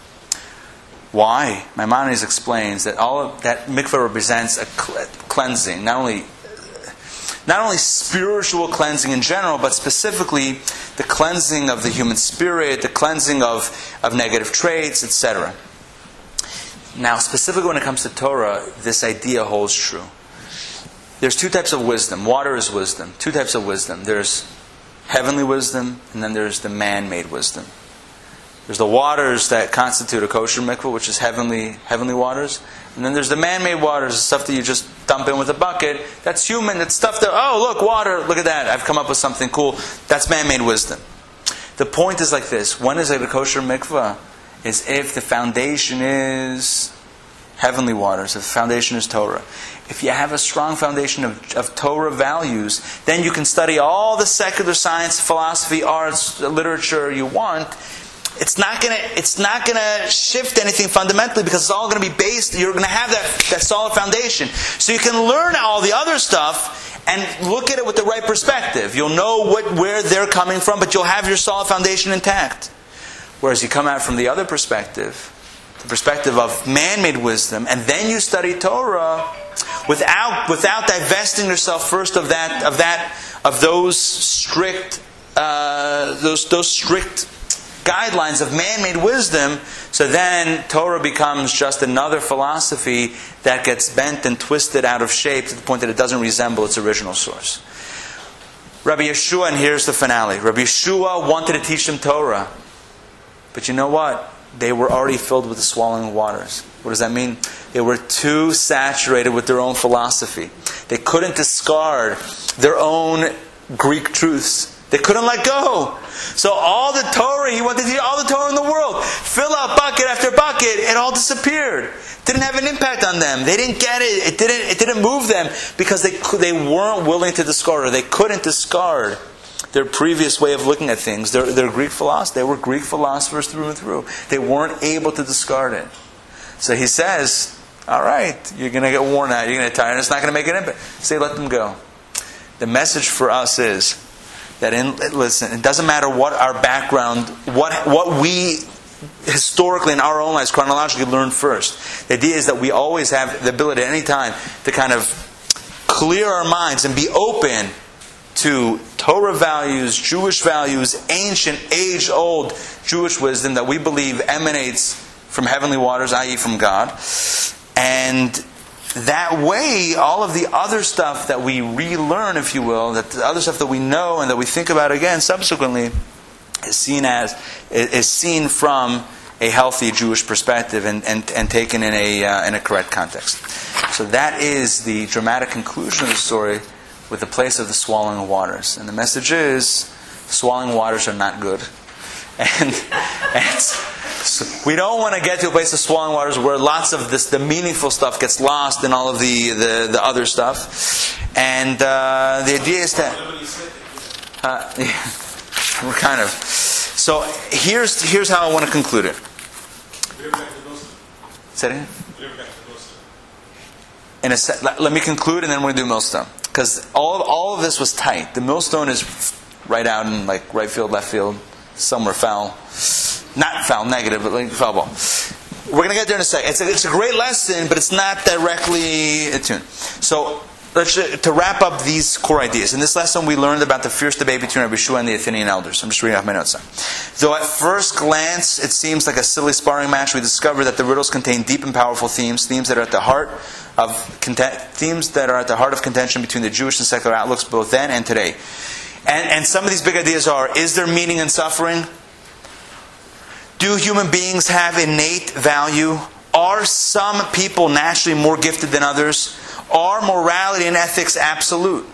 Why? Maimonides explains that all of that mikvah represents a cleansing, not only. Not only spiritual cleansing in general, but specifically the cleansing of the human spirit, the cleansing of, of negative traits, et cetera. Now, specifically when it comes to Torah, this idea holds true. There's two types of wisdom. Water is wisdom. Two types of wisdom. There's heavenly wisdom, and then there's the man-made wisdom. There's the waters that constitute a kosher mikvah, which is heavenly heavenly waters. And then there's the man-made waters, the stuff that you just dump in with a bucket. That's human. That's stuff that, oh, look, water. Look at that. I've come up with something cool. That's man-made wisdom. The point is like this. When is it a kosher mikvah? Is if the foundation is heavenly waters, if the foundation is Torah. If you have a strong foundation of, of Torah values, then you can study all the secular science, philosophy, arts, literature you want. It's not gonna it's not gonna shift anything fundamentally because it's all gonna be based, you're gonna have that, that solid foundation. So you can learn all the other stuff and look at it with the right perspective. You'll know what where they're coming from, but you'll have your solid foundation intact. Whereas you come out from the other perspective, the perspective of man-made wisdom, and then you study Torah without without divesting yourself first of that of that of those strict uh, those those strict guidelines of man-made wisdom. So then Torah becomes just another philosophy that gets bent and twisted out of shape to the point that it doesn't resemble its original source. Rabbi Yeshua, and here's the finale. Rabbi Yeshua wanted to teach them Torah, but you know what? They were already filled with the swallowing waters. What does that mean? They were too saturated with their own philosophy. They couldn't discard their own Greek truths. They couldn't let go. So all the Torah, he wanted to teach all the Torah in the world. Fill up bucket after bucket, it all disappeared. Didn't have an impact on them. They didn't get it. It didn't. It didn't move them because they they weren't willing to discard, or they couldn't discard their previous way of looking at things. Their, their Greek philosophers, they were Greek philosophers through and through. They weren't able to discard it. So he says, all right, you're going to get worn out, you're going to get tired, and it's not going to make an impact. Say, let them go. The message for us is that, in, listen, it doesn't matter what our background, what what we historically in our own lives chronologically learned first. The idea is that we always have the ability at any time to kind of clear our minds and be open to Torah values, Jewish values, ancient, age-old Jewish wisdom that we believe emanates from heavenly waters, that is from God. And that way, all of the other stuff that we relearn, if you will, that the other stuff that we know and that we think about again subsequently, is seen as is seen from a healthy Jewish perspective and, and, and taken in a uh, in a correct context. So that is the dramatic conclusion of the story, with the place of the swallowing waters. And the message is, swallowing waters are not good. And, and so we don't want to get to a place of swallowing waters where lots of this, the meaningful stuff gets lost in all of the, the, the other stuff. And uh, the idea is that... Uh, yeah, we're kind of... So here's here's how I want to conclude it. Say it again? In a se- let, let me conclude and then we're going to do millstone. Because all of, all of this was tight. The millstone is right out in like right field, left field, somewhere foul. Not foul, negative, but like foul ball. We're going to get there in a second. It's a, it's a great lesson, but it's not directly attuned. So, let's, to wrap up these core ideas. In this lesson, we learned about the fierce debate between Rabbi Yeshua and the Athenian elders. I'm just reading off my notes now. Though at first glance, it seems like a silly sparring match, we discover that the riddles contain deep and powerful themes, themes that are at the heart of content, themes that are at the heart of contention between the Jewish and secular outlooks both then and today. And, and some of these big ideas are: is there meaning in suffering? Do human beings have innate value? Are some people naturally more gifted than others? Are morality and ethics absolute?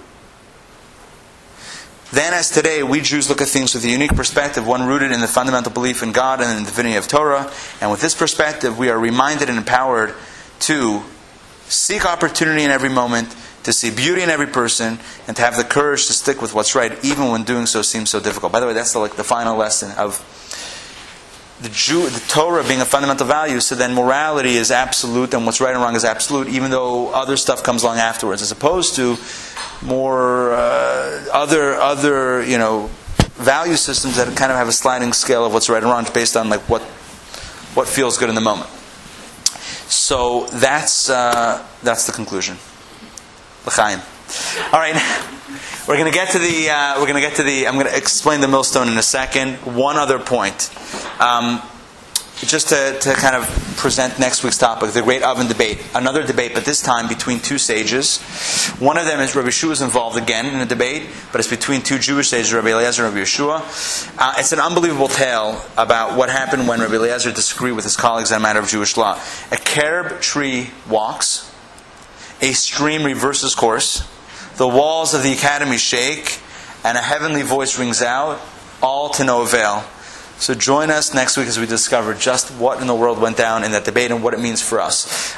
Then, as today, we Jews look at things with a unique perspective, one rooted in the fundamental belief in God and in the divinity of Torah. And with this perspective, we are reminded and empowered to seek opportunity in every moment, to see beauty in every person, and to have the courage to stick with what's right, even when doing so seems so difficult. By the way, that's the, like the final lesson of the Jew, the Torah being a fundamental value. So then morality is absolute, and what's right and wrong is absolute, even though other stuff comes along afterwards, as opposed to more uh, other other you know value systems that kind of have a sliding scale of what's right and wrong based on like what what feels good in the moment. So that's uh, that's the conclusion. L'chaim. All right, we're going to get to the. Uh, we're going to get to the. I'm going to explain the millstone in a second. One other point, um, just to, to kind of present next week's topic: the Great Oven debate. Another debate, but this time between two sages. One of them is Rabbi Yeshua is involved again in a debate, but it's between two Jewish sages, Rabbi Eliezer and Rabbi Yeshua. Uh, it's an unbelievable tale about what happened when Rabbi Eliezer disagreed with his colleagues on a matter of Jewish law. A carob tree walks. A stream reverses course. The walls of the academy shake, and a heavenly voice rings out, all to no avail. So join us next week as we discover just what in the world went down in that debate and what it means for us.